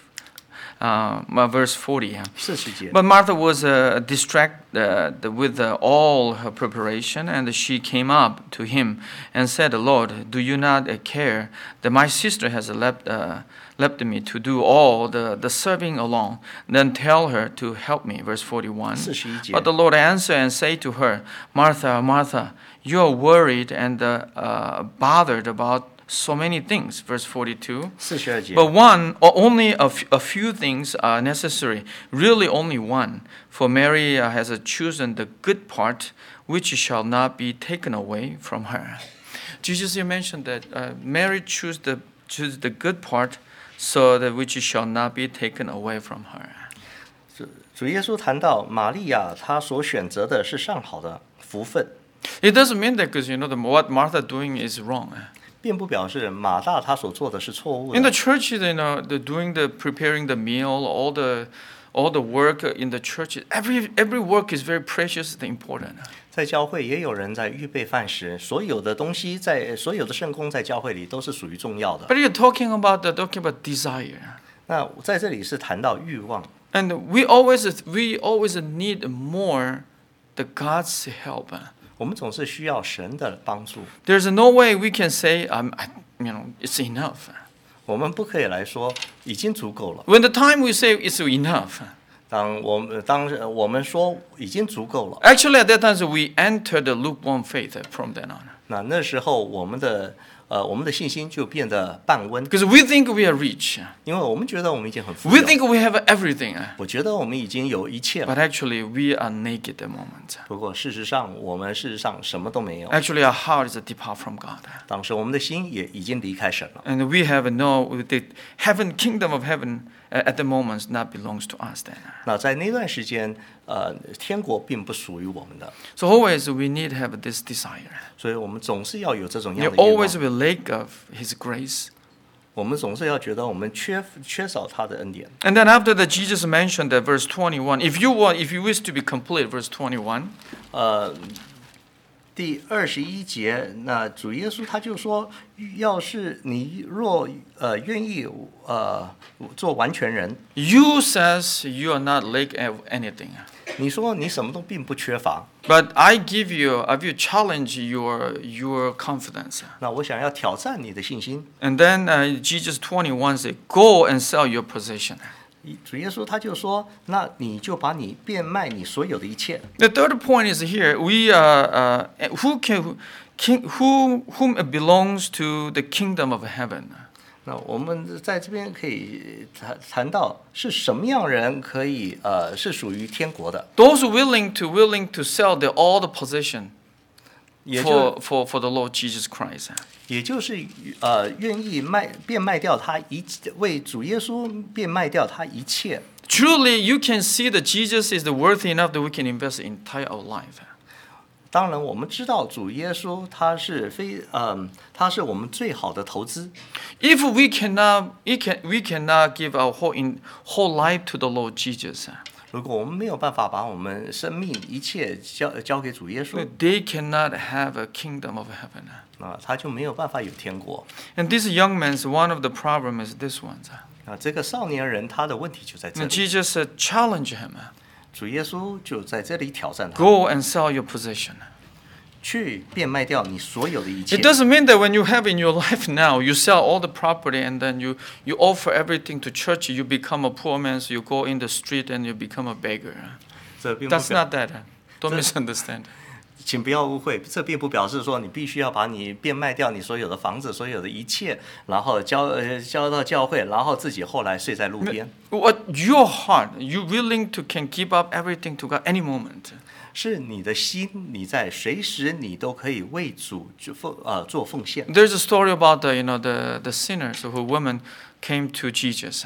Speaker 1: Uh, verse forty. yeah.
Speaker 2: 四十节。
Speaker 1: But Martha was uh, distracted uh, with uh, all her preparation, and she came up to him and said, Lord, do you not uh, care that my sister has left, uh, left me to do all the, the serving alone? Then tell her to help me. Verse forty-one.
Speaker 2: 四十一节
Speaker 1: But the Lord answered and said to her, Martha, Martha, you are worried and uh, uh, bothered about so many things. Verse forty-two.
Speaker 2: 四十二节。
Speaker 1: But one, or only a, f- a few things are necessary, really only one. For Mary uh, has uh, chosen the good part, which shall not be taken away from her. Jesus, you mentioned that uh, Mary chose the, choose the good part, so that which shall not be taken away from her.
Speaker 2: 主主耶稣谈到玛利亚，她所选择的是上好的福分，
Speaker 1: It doesn't mean that because you know the, what Martha doing is wrong.
Speaker 2: 并不表示马大她所做的是错误
Speaker 1: In the
Speaker 2: 的。
Speaker 1: church, you know, the doing the preparing the meal, all the all the work in the church, every every work is very precious and important.
Speaker 2: 在教会也有人在预备饭食，所有的东西在所有的圣工在教会里都是属于重要的。
Speaker 1: But you're talking about the talking about desire.
Speaker 2: 那在这里是谈到欲望，
Speaker 1: And we always we always need more the God's help.
Speaker 2: 我们总是需要神的帮助。
Speaker 1: There's no way we can say, um, I, you know, it's enough.
Speaker 2: 我们不可以来说已经足够了。
Speaker 1: When the time we say it's enough,
Speaker 2: 当我们当我们说已经足够了，
Speaker 1: actually at that time we enter the lukewarm faith from then on.
Speaker 2: 那那时候我们的呃我们的信心就变得半温，
Speaker 1: Because we think we are rich.
Speaker 2: 因为我们觉得我们已经很富
Speaker 1: We
Speaker 2: 有，
Speaker 1: think we have everything.
Speaker 2: 我觉得我们已经有一切了。
Speaker 1: But actually we are naked at the moment.
Speaker 2: 不过事实上，我们事实上什么都没有。
Speaker 1: Actually our heart is depart from God.
Speaker 2: 当时我们的心也已经离开神了。
Speaker 1: And we have no, the heaven, kingdom of heaven uh, at the moment not belongs to us then.
Speaker 2: 那在那段时间，呃，天国并不属于我们的，
Speaker 1: So always we need to have this desire.
Speaker 2: 所以我们总是要有这种
Speaker 1: You
Speaker 2: 样的愿
Speaker 1: always
Speaker 2: 望。
Speaker 1: will lack of His grace.
Speaker 2: 我们总是要觉得我们缺缺少他的恩典。
Speaker 1: And then after that, Jesus mentioned that verse twenty-one. If you want, if you wish to be complete, verse twenty-one.
Speaker 2: 呃，第二十一节，那主耶稣他就说，要是你若呃愿意呃做完全人，
Speaker 1: You says you are not lack of anything.
Speaker 2: 你说你什么都并不缺乏，
Speaker 1: But I give you, I will challenge your your confidence.
Speaker 2: 那我想要挑战你的信心。
Speaker 1: And then uh, Jesus twenty-one said, "Go and sell your possession."
Speaker 2: 主耶稣他就说，那你就把你变卖你所有的一切。
Speaker 1: The third point is here: we uh, uh, who can, king, who whom it belongs to the kingdom of heaven.
Speaker 2: 那我们在这边可以谈谈到是什么样人可以呃是属于天国的，
Speaker 1: Those willing to willing to sell their all the possession
Speaker 2: 也就
Speaker 1: for, for, for the Lord Jesus Christ.
Speaker 2: 也就是呃愿意卖变卖掉他一为主耶稣变卖掉他一切。
Speaker 1: Truly, you can see that Jesus is the worthy enough that we can invest entire our life.
Speaker 2: 当然，我们知道主耶稣他是非嗯、他是我们最好的投资。
Speaker 1: If we cannot, we can we cannot give our whole in whole life to the Lord Jesus,
Speaker 2: 如果我们没有办法把我们生命一切交交给主耶稣，
Speaker 1: they cannot have a kingdom of heaven.
Speaker 2: 那他就没有办法有天国。
Speaker 1: And this young man's one of the problem is this one.
Speaker 2: 啊，这个少年人他的问题就在这
Speaker 1: And
Speaker 2: 里。
Speaker 1: Jesus uh, challenged him,
Speaker 2: 主耶稣就在这里挑战他，
Speaker 1: "Go and sell your possession."
Speaker 2: 去变卖掉你所有的一切
Speaker 1: It。doesn't mean that when you have in your life now, you sell all the property and then you, you offer everything to church, you become a poor man, so you go in the street and you become a beggar.
Speaker 2: 这并不
Speaker 1: That's
Speaker 2: 表
Speaker 1: not that. Don't misunderstand.
Speaker 2: 请不要误会，这并不表示说你必须要把你变卖掉你所有的房子、所有的一切，然后交呃交到教会，然后自己后来睡在路边。
Speaker 1: What your heart, you willing to can give up everything to God any moment.
Speaker 2: 是你的心，你在随时你都可以为主就奉呃做奉献。
Speaker 1: There's a story about the you know the, the sinners who women came to Jesus.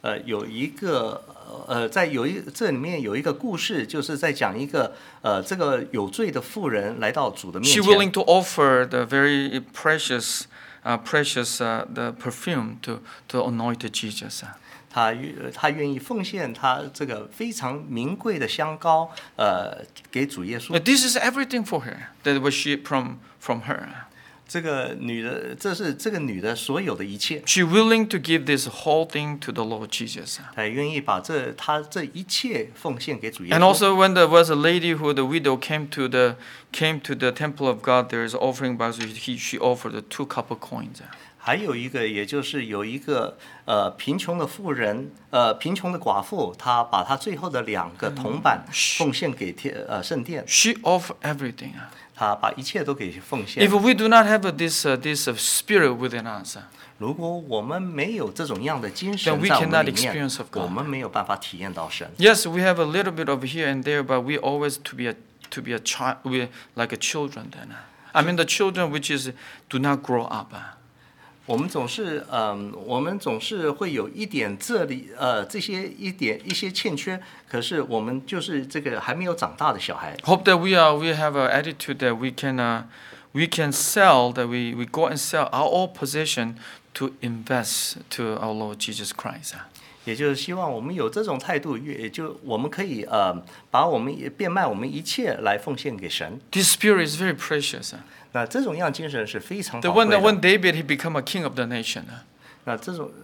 Speaker 2: 呃，有一个呃，在有一这里面有一个故事，就是在讲一个呃，这个有罪的妇人来到主的面
Speaker 1: She
Speaker 2: 前，
Speaker 1: willing to offer the very precious, uh, precious uh, the perfume to to anoint Jesus.
Speaker 2: 她愿她愿意奉献她这个非常名贵的香膏，呃，给主耶稣。
Speaker 1: This is everything for her that was she from from her.
Speaker 2: 这个女的，这是这个女的所有的一切，
Speaker 1: She willing to give this whole thing to the Lord Jesus.
Speaker 2: 她也愿意把这她这一切奉献给主耶
Speaker 1: And
Speaker 2: 稣。
Speaker 1: also when there was a lady who the widow came to the came to the temple of God, there is offering box. He she offered the two copper coins.
Speaker 2: 还有一个，也就是有一个呃贫穷的妇人，呃贫穷的寡妇，她把她最后的两个铜板奉献给天呃圣殿，
Speaker 1: She offered everything.
Speaker 2: 她把一切都给奉献
Speaker 1: If。we do not have this uh, this uh, spirit within us,
Speaker 2: 如果我们没有这种样的精神
Speaker 1: then we
Speaker 2: 在我
Speaker 1: cannot
Speaker 2: 们里面
Speaker 1: experience of，God.
Speaker 2: 我们没有办法体验到神。
Speaker 1: yes, we have a little bit of here and there, but we always to be a to be a child, we like a children. Then, I mean the children which is do not grow up.
Speaker 2: 我们总是，嗯，我们总是会有一点这里，呃，这些一点一些欠缺，可是我们就是这个还没有长大的小孩。
Speaker 1: Hope that we are we have an attitude that we can uh, we can sell that we we go and sell our all possession to invest to our Lord Jesus Christ.
Speaker 2: 也就是希望我们有这种态度，也就我们可以呃，把我们变卖我们一切来奉献给神。
Speaker 1: This spirit is very precious.
Speaker 2: 那这种样精神是非常
Speaker 1: The
Speaker 2: 宝
Speaker 1: when
Speaker 2: 贵
Speaker 1: when
Speaker 2: 的。
Speaker 1: David he become a king of the nation.
Speaker 2: 那这种，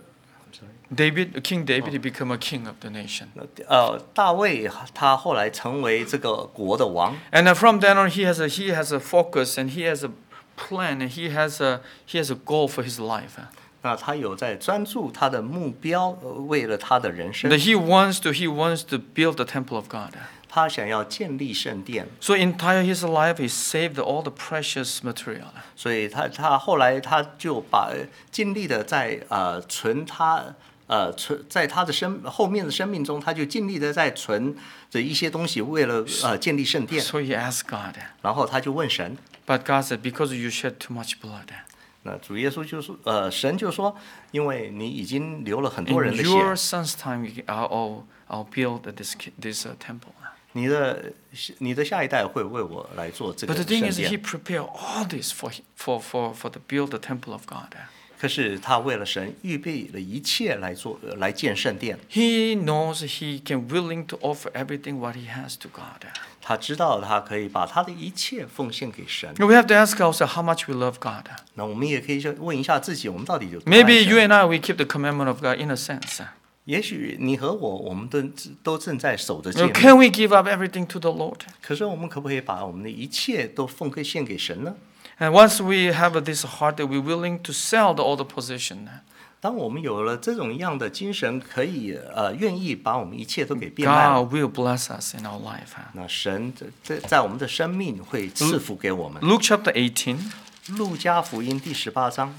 Speaker 1: David King David he become a king of the nation.
Speaker 2: 呃，大卫他后来成为这个国的王，
Speaker 1: And uh, from then on, he has a he has a focus and he has a plan and he has a he has a goal for his life.
Speaker 2: 那他有在专注他的目标，呃为了他的人生
Speaker 1: That，he wants to he wants to build the temple of God.
Speaker 2: 他想要建立圣殿，
Speaker 1: So entire his life, he saved all the precious material.
Speaker 2: 所以他他后来他就把尽力的在呃存他呃存在他的生后面的生命中，他就尽力的在存着一些东西，为了呃建立圣殿。
Speaker 1: So he asked God.
Speaker 2: 然后他就问神，
Speaker 1: But God said, because you shed too much blood,
Speaker 2: 那主耶稣就说，呃，神就说，因为你已经流了很多
Speaker 1: in
Speaker 2: 人的
Speaker 1: your
Speaker 2: 血，
Speaker 1: son's time, I'll I'll, I'll build this this uh, temple.
Speaker 2: 你的你的下一代会为我来做这个
Speaker 1: But the
Speaker 2: 圣
Speaker 1: thing is, he
Speaker 2: 殿。
Speaker 1: prepared all this for for for for the build the temple of God.
Speaker 2: 可是他为了神预备了一切来做呃来建圣殿，
Speaker 1: He knows he can willing to offer everything what he has to God.
Speaker 2: 他知道他可以把他的一切奉献给神。
Speaker 1: We have to ask ourselves how much we love God.
Speaker 2: 那我们也可以就问一下自己，我们到底有多爱
Speaker 1: Maybe you
Speaker 2: 神？
Speaker 1: and I we keep the commandment of God in a sense.
Speaker 2: 也许你和我，我们都都正在守着诫
Speaker 1: Now,
Speaker 2: 命，
Speaker 1: can we give up everything to the Lord?
Speaker 2: 可是我们可不可以把我们的一切都奉献给神呢？
Speaker 1: And once we have this heart that we're willing to sell the, all the possession,
Speaker 2: 当我们有了这种样的精神，可以呃愿意把我们一切都给变卖了，
Speaker 1: God will bless us in our life.
Speaker 2: 那神在在我们的生命会赐福给我们。
Speaker 1: Luke chapter eighteen.
Speaker 2: 路加福音第十八章，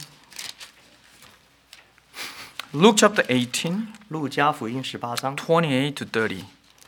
Speaker 1: Luke chapter eighteen,
Speaker 2: 路加福音十八章
Speaker 1: twenty-eight to thirty.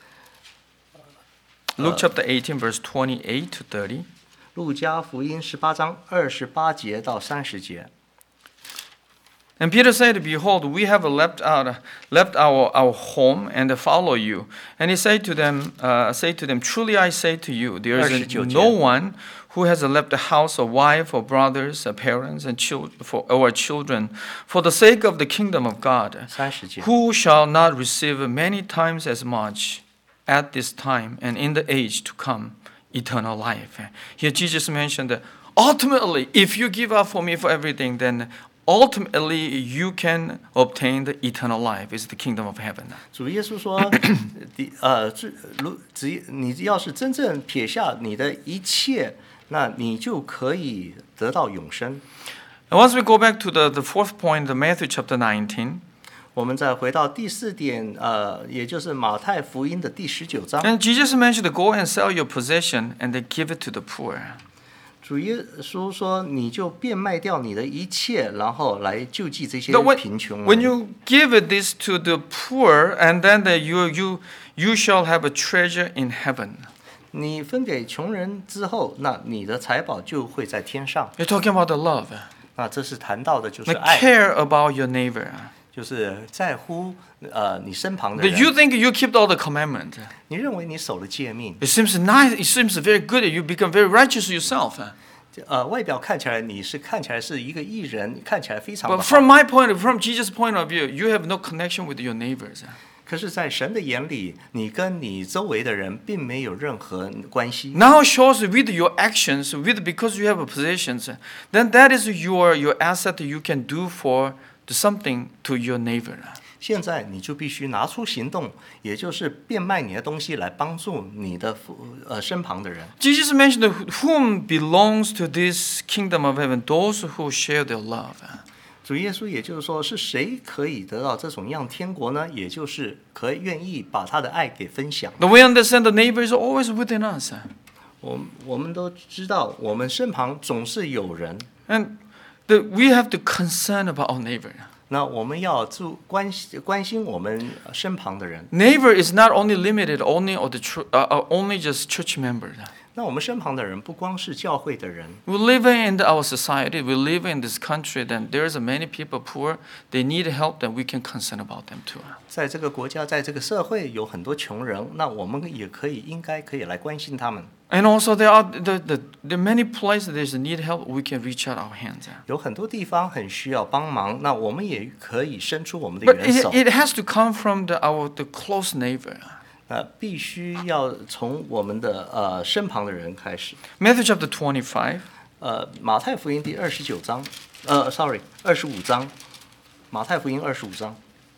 Speaker 1: Luke chapter eighteen, verse twenty-eight to thirty.
Speaker 2: 路加福音十八章二十八节到三十节。
Speaker 1: And Peter said, Behold, we have left out, left our, our home and follow you. And he said to them, uh, say to them, Truly I say to you, there is
Speaker 2: 二十九节。
Speaker 1: no one who has left a house or wife or brothers or parents and children for, or children for the sake of the kingdom of God,
Speaker 2: 三十节，
Speaker 1: who shall not receive many times as much at this time and in the age to come eternal life. Here Jesus mentioned that ultimately, if you give up for me for everything, then ultimately you can obtain the eternal life, is the kingdom of heaven.
Speaker 2: 主耶稣说，第呃，只如只你要是真正撇下你的一切，那你就可以得到永生。
Speaker 1: And once we go back to the, the fourth point, the Matthew chapter nineteen,
Speaker 2: 我们再回到第四点，呃，也就是马太福音的第十九章。
Speaker 1: and Jesus mentioned to go and sell your possession and then give it to the poor.
Speaker 2: 主耶稣说：“你就变卖掉你的一切，然后来救济这些
Speaker 1: Now, when,
Speaker 2: 贫穷
Speaker 1: when
Speaker 2: 人。
Speaker 1: you give it this to the poor, and then the, you, you, you shall have a treasure in heaven.
Speaker 2: 你分给穷人之后，那你的财宝就会在天上。
Speaker 1: You're talking about the love.
Speaker 2: 那这是谈到的就是
Speaker 1: Like
Speaker 2: 爱，
Speaker 1: care about your neighbor.
Speaker 2: 就是在乎呃你身旁的
Speaker 1: That you
Speaker 2: 人。
Speaker 1: think you keep all the commandment.
Speaker 2: 你认为你守了诫命，
Speaker 1: It seems nice. It seems very good that you become very righteous yourself.
Speaker 2: 呃，外表看起来你是看起来是一个艺人，看起来非常的
Speaker 1: But
Speaker 2: 好。
Speaker 1: from my point, from Jesus' point of view, you have no connection with your neighbors.
Speaker 2: 可是，在神的眼里，你跟你周围的人并没有任何关系。
Speaker 1: Now shows with your actions, with because you have a positions, then that is your your asset you can do for something to your neighbor.
Speaker 2: 现在你就必须拿出行动，也就是变卖你的东西来帮助你的呃身旁的人。
Speaker 1: Jesus mentioned whom belongs to this kingdom of heaven, those who share their love.
Speaker 2: 主耶稣也就是说，是谁可以得到这种样天国呢？也就是可以愿意把他的爱给分享。
Speaker 1: But we understand the neighbor is always within us.
Speaker 2: 我我们都知道，我们身旁总是有人，
Speaker 1: And the, we have to concern about our neighbor.
Speaker 2: 那我们要注关心关心我们身旁的人。
Speaker 1: Neighbor is not only limited only or the tr- uh, uh, only just church members.
Speaker 2: 那我们身旁的人不光是教会的人，
Speaker 1: We live in our society, we live in this country, then there's many people poor, they need help, then we can concern about them too.
Speaker 2: 在这个国家，在这个社会有很多穷人，那我们也可以应该可以来关心他们。
Speaker 1: And also there are the, the, the many places there's need help, we can reach out our hands.
Speaker 2: 有很多地方很需要帮忙，那我们也可以伸出我们的
Speaker 1: But
Speaker 2: 援
Speaker 1: it,
Speaker 2: 手。
Speaker 1: it has to come from the, our the close neighbor.
Speaker 2: 那必须要从我们的呃身旁的人开始。
Speaker 1: Matthew chapter twenty-five.
Speaker 2: 呃，马太福音第二十九章，呃，sorry， 二十五章，马太福音二十五章。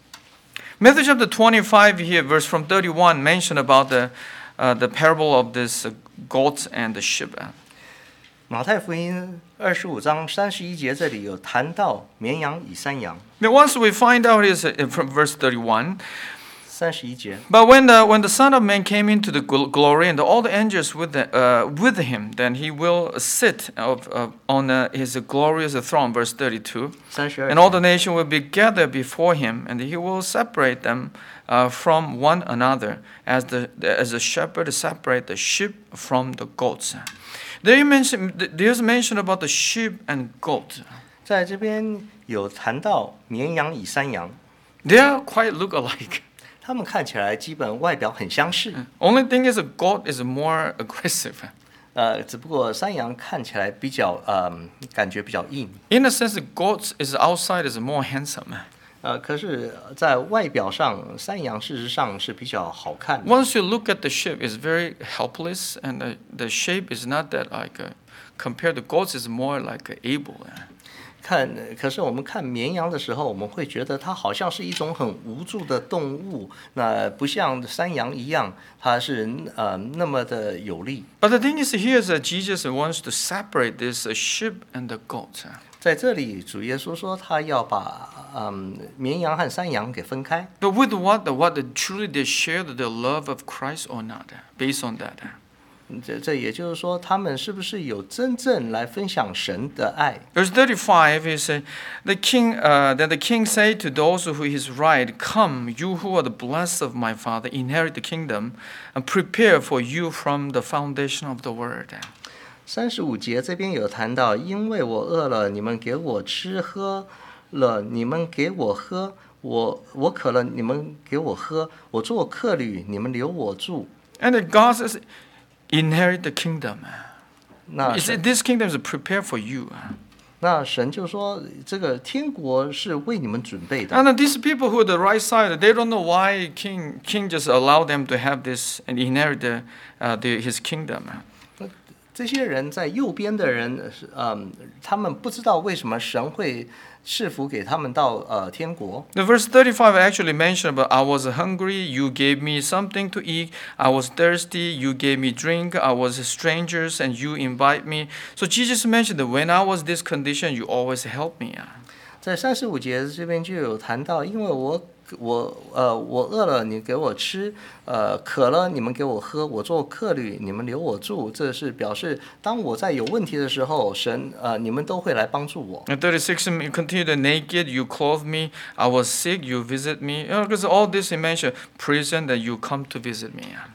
Speaker 1: Matthew chapter twenty-five here, verse from thirty-one, mention about the, uh, the parable of this uh, goats and the sheep.
Speaker 2: 马太福音二十五章三十一节这里有谈到绵羊与山羊。
Speaker 1: Now once we find out is uh, from verse thirty-one,
Speaker 2: 三十一节，
Speaker 1: but when the, when the Son of Man came into the gl- glory and all the angels with, the, uh, with him, then he will sit of, uh, on uh, his glorious throne, verse thirty-two.
Speaker 2: 三十二
Speaker 1: And all the nations will be gathered before him, and he will separate them uh, from one another, as the as a shepherd separate the sheep from the goats. There you mention, there's mention about the sheep and goat.
Speaker 2: 在这边有谈到绵羊与山羊，
Speaker 1: They are quite look alike.
Speaker 2: 他们看起来基本外表很相似，
Speaker 1: Only thing is a goat is more aggressive.
Speaker 2: 呃，只不过山羊看起来比较呃感觉比较硬，
Speaker 1: In a sense, the goat is outside is more handsome.
Speaker 2: 呃，可是，在外表上，山羊事实上是比较好看的。
Speaker 1: Once you look at the sheep, it's very helpless, and the, the shape is not that like a, compared to goats is more like a able.
Speaker 2: 看，可是我们看绵羊的时候，我们会觉得它好像是一种很无助的动物，那不像山羊一样，它是呃那么的有力。
Speaker 1: But the thing is here is that Jesus wants to separate this uh, sheep and the goat.
Speaker 2: 在这里，主耶稣说他要把嗯绵羊和山羊给分开。
Speaker 1: But with what the what the, truly they share the love of Christ or not, based on that.
Speaker 2: 这这也就是说，他们是不是有真正来分享神的爱？
Speaker 1: Verse thirty-five is uh, the king. Uh, that the king said to those who is right, "Come, you who are the blessed of my Father, inherit the kingdom, and prepare for you from the foundation of the world."
Speaker 2: 三十五节这边有谈到，因为我饿了，你们给我吃；喝了，你们给我喝；我我渴了，你们给我喝；我做客旅，你们留我住。
Speaker 1: And that God says, "Inherit the kingdom."
Speaker 2: 那
Speaker 1: Is
Speaker 2: 神
Speaker 1: it, this kingdom is prepared for you.
Speaker 2: 那神就说，这个天国是为你们准备的。
Speaker 1: And these people who are the right side, they don't know why King King just allowed them to have this and inherit the, uh, the, his kingdom.
Speaker 2: 这些人在右边的人，嗯，他们不知道为什么神会赐福给他们到呃天国。
Speaker 1: The verse thirty-five actually mentioned about I was hungry, you gave me something to eat. I was thirsty, you gave me drink. I was strangers, and you invite me. So Jesus mentioned that when I was this condition, you always help me.
Speaker 2: 在三十五节这边就有谈到，因为我我呃我饿了，你给我吃；呃渴了，你们给我喝；我做客旅，你们留我住。这是表示，当我在有问题的时候，神呃你们都会来帮助我。
Speaker 1: And thirty-six, you continued naked, you clothed me. I was sick, you visit me. You know, because all this he mentioned, prison, that you come to visit me.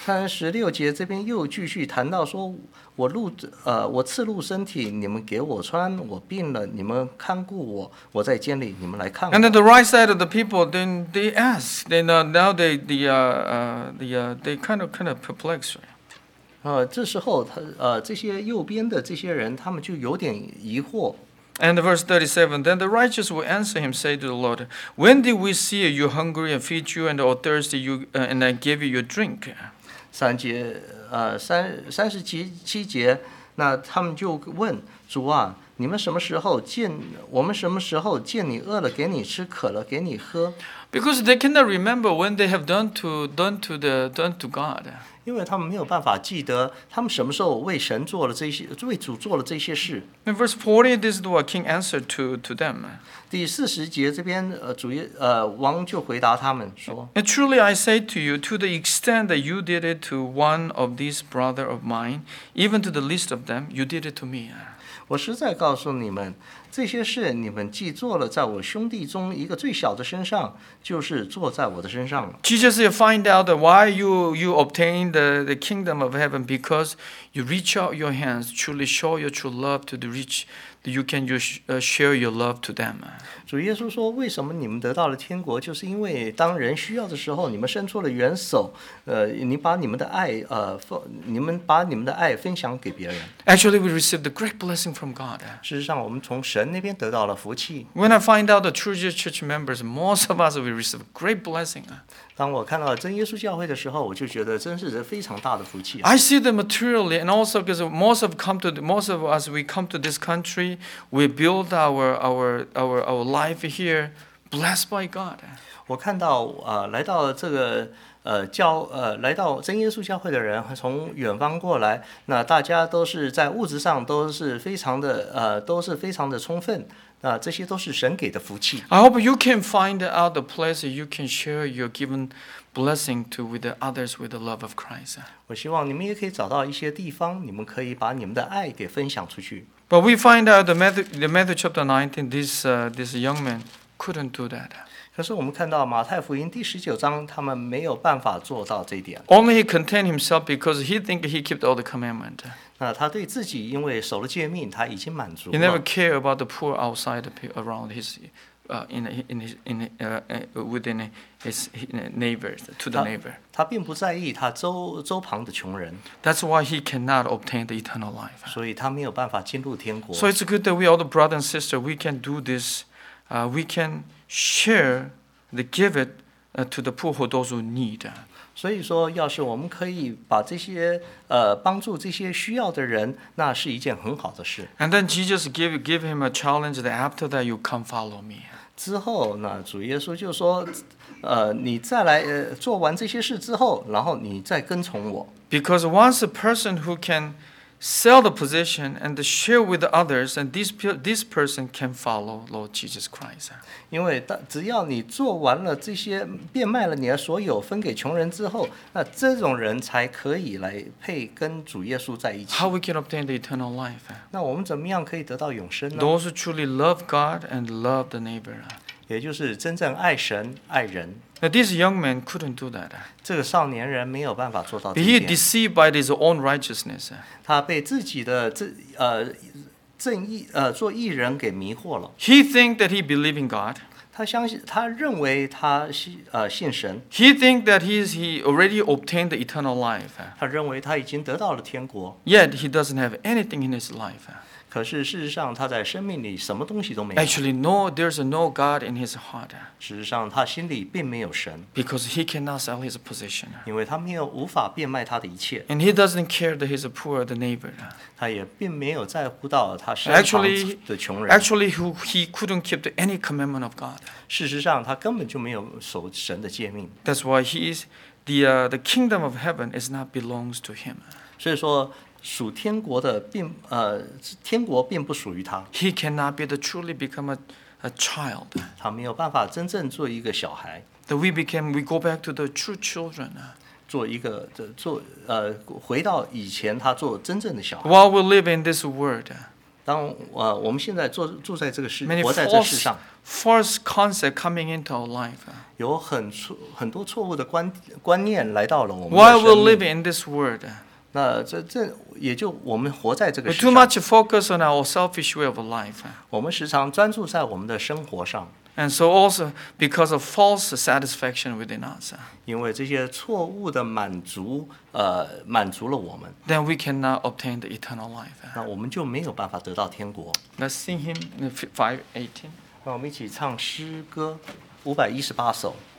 Speaker 2: 看十六节这边又继续谈到说，我露呃我赤露身体，你们给我穿；我病了，你们看顾我；我在监里，你们来看我。
Speaker 1: And then the right side of the people, then they ask. Then uh, now they the uh, uh, the uh, they kind of kind of perplexed.
Speaker 2: 呃，这时候他呃这些右边的这些人，他们就有点疑惑。
Speaker 1: And verse thirty-seven, then the righteous will answer him, say to the Lord, when did we see you hungry and feed you, and or thirsty you uh, and I gave you your drink?
Speaker 2: 三节呃三三十七七节，那他们就问主啊，你们什么时候见我们什么时候见你饿了给你吃，渴了给你喝？
Speaker 1: Because they cannot remember when they have done to done to the done to God.
Speaker 2: 因为他们没有办法记得他们什么时候为神做了这些，为主做了这些事。
Speaker 1: In verse forty, this is what King answered to to them.
Speaker 2: 第四十节这边，呃，主耶呃王就回答他们说
Speaker 1: And truly I say to you, to the extent that you did it to one of these brother of mine, even to the least of them, you did it to me.
Speaker 2: 我实在告诉你们，这些事你们既做了在我兄弟中一个最小的身上，就是做在我的身上了。
Speaker 1: Jesus, you find out that why you you obtain the, the kingdom of heaven, because you reach out your hands, truly show your true love to the rich, that you can you uh, share your love to them.
Speaker 2: 主耶稣说：“为什么你们得到了天国？就是因为当人需要的时候，你们伸出了援手，呃，你把你们的爱，呃，分，你们把你们的爱分享给别人。
Speaker 1: Actually, we received a great blessing from God.
Speaker 2: 事实上，我们从神那边得到了福气。
Speaker 1: When I find out the true church members, most of us we receive great blessing.
Speaker 2: 当我看到真耶稣教会的时候，我就觉得真是非常大的福气。
Speaker 1: I see them materially, and also because most of come to the, most of us we come to this country, we build our our our our life here, blessed by God.
Speaker 2: 我看到呃，来到这个呃教呃来到真耶稣教会的人，从远方过来，那大家都是在物质上都是非常的呃都是非常的充分，那这些都是神给的福气。
Speaker 1: I hope you can find out the place that you can share your given blessing to with the others with the love of Christ.
Speaker 2: 我希望你们也可以找到一些地方，你们可以把你们的爱给分享出去。
Speaker 1: But we find out the Matthew, the Matthew chapter nineteen, this uh, this young man couldn't do that.
Speaker 2: 可是我们看到马太福音第十九章，他们没有办法做到这一点。
Speaker 1: Only he contained himself because he think he kept all the commandment.
Speaker 2: 那他对自己因为守了诫命，他已经满足
Speaker 1: He never
Speaker 2: 了。
Speaker 1: cared about the poor outside the pe- around his, uh, in in his in uh, uh, within his neighbors to the
Speaker 2: 他
Speaker 1: neighbor.
Speaker 2: 他并不在意他周周旁的穷人，
Speaker 1: That's why he cannot obtain the eternal life.
Speaker 2: 所以他没有办法进入天国。
Speaker 1: So it's good that we all the brother and sister we can do this. Uh, we can share the give it uh, to the poor who those who need.
Speaker 2: 所以说，要是我们可以把这些呃帮助这些需要的人，那是一件很好的事。
Speaker 1: And then Jesus give give him a challenge that after that you come follow me.
Speaker 2: 之后，那主耶稣就说，呃，你再来呃做完这些事之后，然后你再跟从我。
Speaker 1: Because once a person who can sell the position and share with the others, and this pe- this person can follow Lord Jesus Christ.
Speaker 2: 因为当只要你做完了这些，变卖了你的所有，分给穷人之后，那这种人才可以来配跟主耶稣在一起。
Speaker 1: How we can obtain the eternal life?
Speaker 2: 那我们怎么样可以得到永生呢？
Speaker 1: Those who truly love God and love the neighbor.
Speaker 2: 也就是真正爱神爱人。
Speaker 1: Now this young man couldn't do that.
Speaker 2: 这个少年人没有办法做到这
Speaker 1: He
Speaker 2: 一点，
Speaker 1: deceived by his own righteousness.
Speaker 2: 他被自己的正呃正义呃做义人给迷惑了。
Speaker 1: He think that he believe in God.
Speaker 2: 他相信，他认为他信呃信神，
Speaker 1: He think that he is, he already obtained the eternal life.
Speaker 2: 他认为他已经得到了天国。
Speaker 1: Yet he doesn't have anything in his life.
Speaker 2: 可是事实上，他在生命里什么东西都没有。
Speaker 1: Actually, no, there's no God in his heart
Speaker 2: 事实上，他心里并没有神，
Speaker 1: because he cannot sell his position.
Speaker 2: 因为他没有无法变卖他的一切，
Speaker 1: And he doesn't care that he's a poor, the neighbor.
Speaker 2: 他也并没有在乎到他身
Speaker 1: Actually,
Speaker 2: 旁的穷人。
Speaker 1: actually, who he couldn't keep the, any commandment of God.
Speaker 2: 事实上，他根本就没有守神的诫命。
Speaker 1: That's why he is the uh, the kingdom of heaven is not belongs to him.
Speaker 2: 所以说，属天国的并呃天国并不属于他，
Speaker 1: He cannot be the truly become a, a child.
Speaker 2: 他没有办法真正做一个小孩，
Speaker 1: That we became we go back to the true children.
Speaker 2: 做一个做呃回到以前他做真正的小孩。
Speaker 1: While we live in this world,
Speaker 2: 当呃我们现在做住在这个世，
Speaker 1: Many
Speaker 2: 活在这世
Speaker 1: false
Speaker 2: 上，
Speaker 1: false concept coming into our life.
Speaker 2: 有很错很多错误的观观念来到了我们
Speaker 1: While
Speaker 2: 的
Speaker 1: we're
Speaker 2: 生命。
Speaker 1: living in this world,
Speaker 2: 那这这也就我们活在这个
Speaker 1: we
Speaker 2: 世
Speaker 1: too
Speaker 2: 上，
Speaker 1: much focus on our selfish way of life.
Speaker 2: 我们时常专注在我们的生活上，
Speaker 1: And so also because of false satisfaction within us,
Speaker 2: 因为这些错误的满足，呃，满足了我们，
Speaker 1: then we cannot obtain the eternal life.
Speaker 2: 那我们就没有办法得到天国。
Speaker 1: Let's sing hymn five eighteen.
Speaker 2: 让我们一起唱诗歌五百一十八首。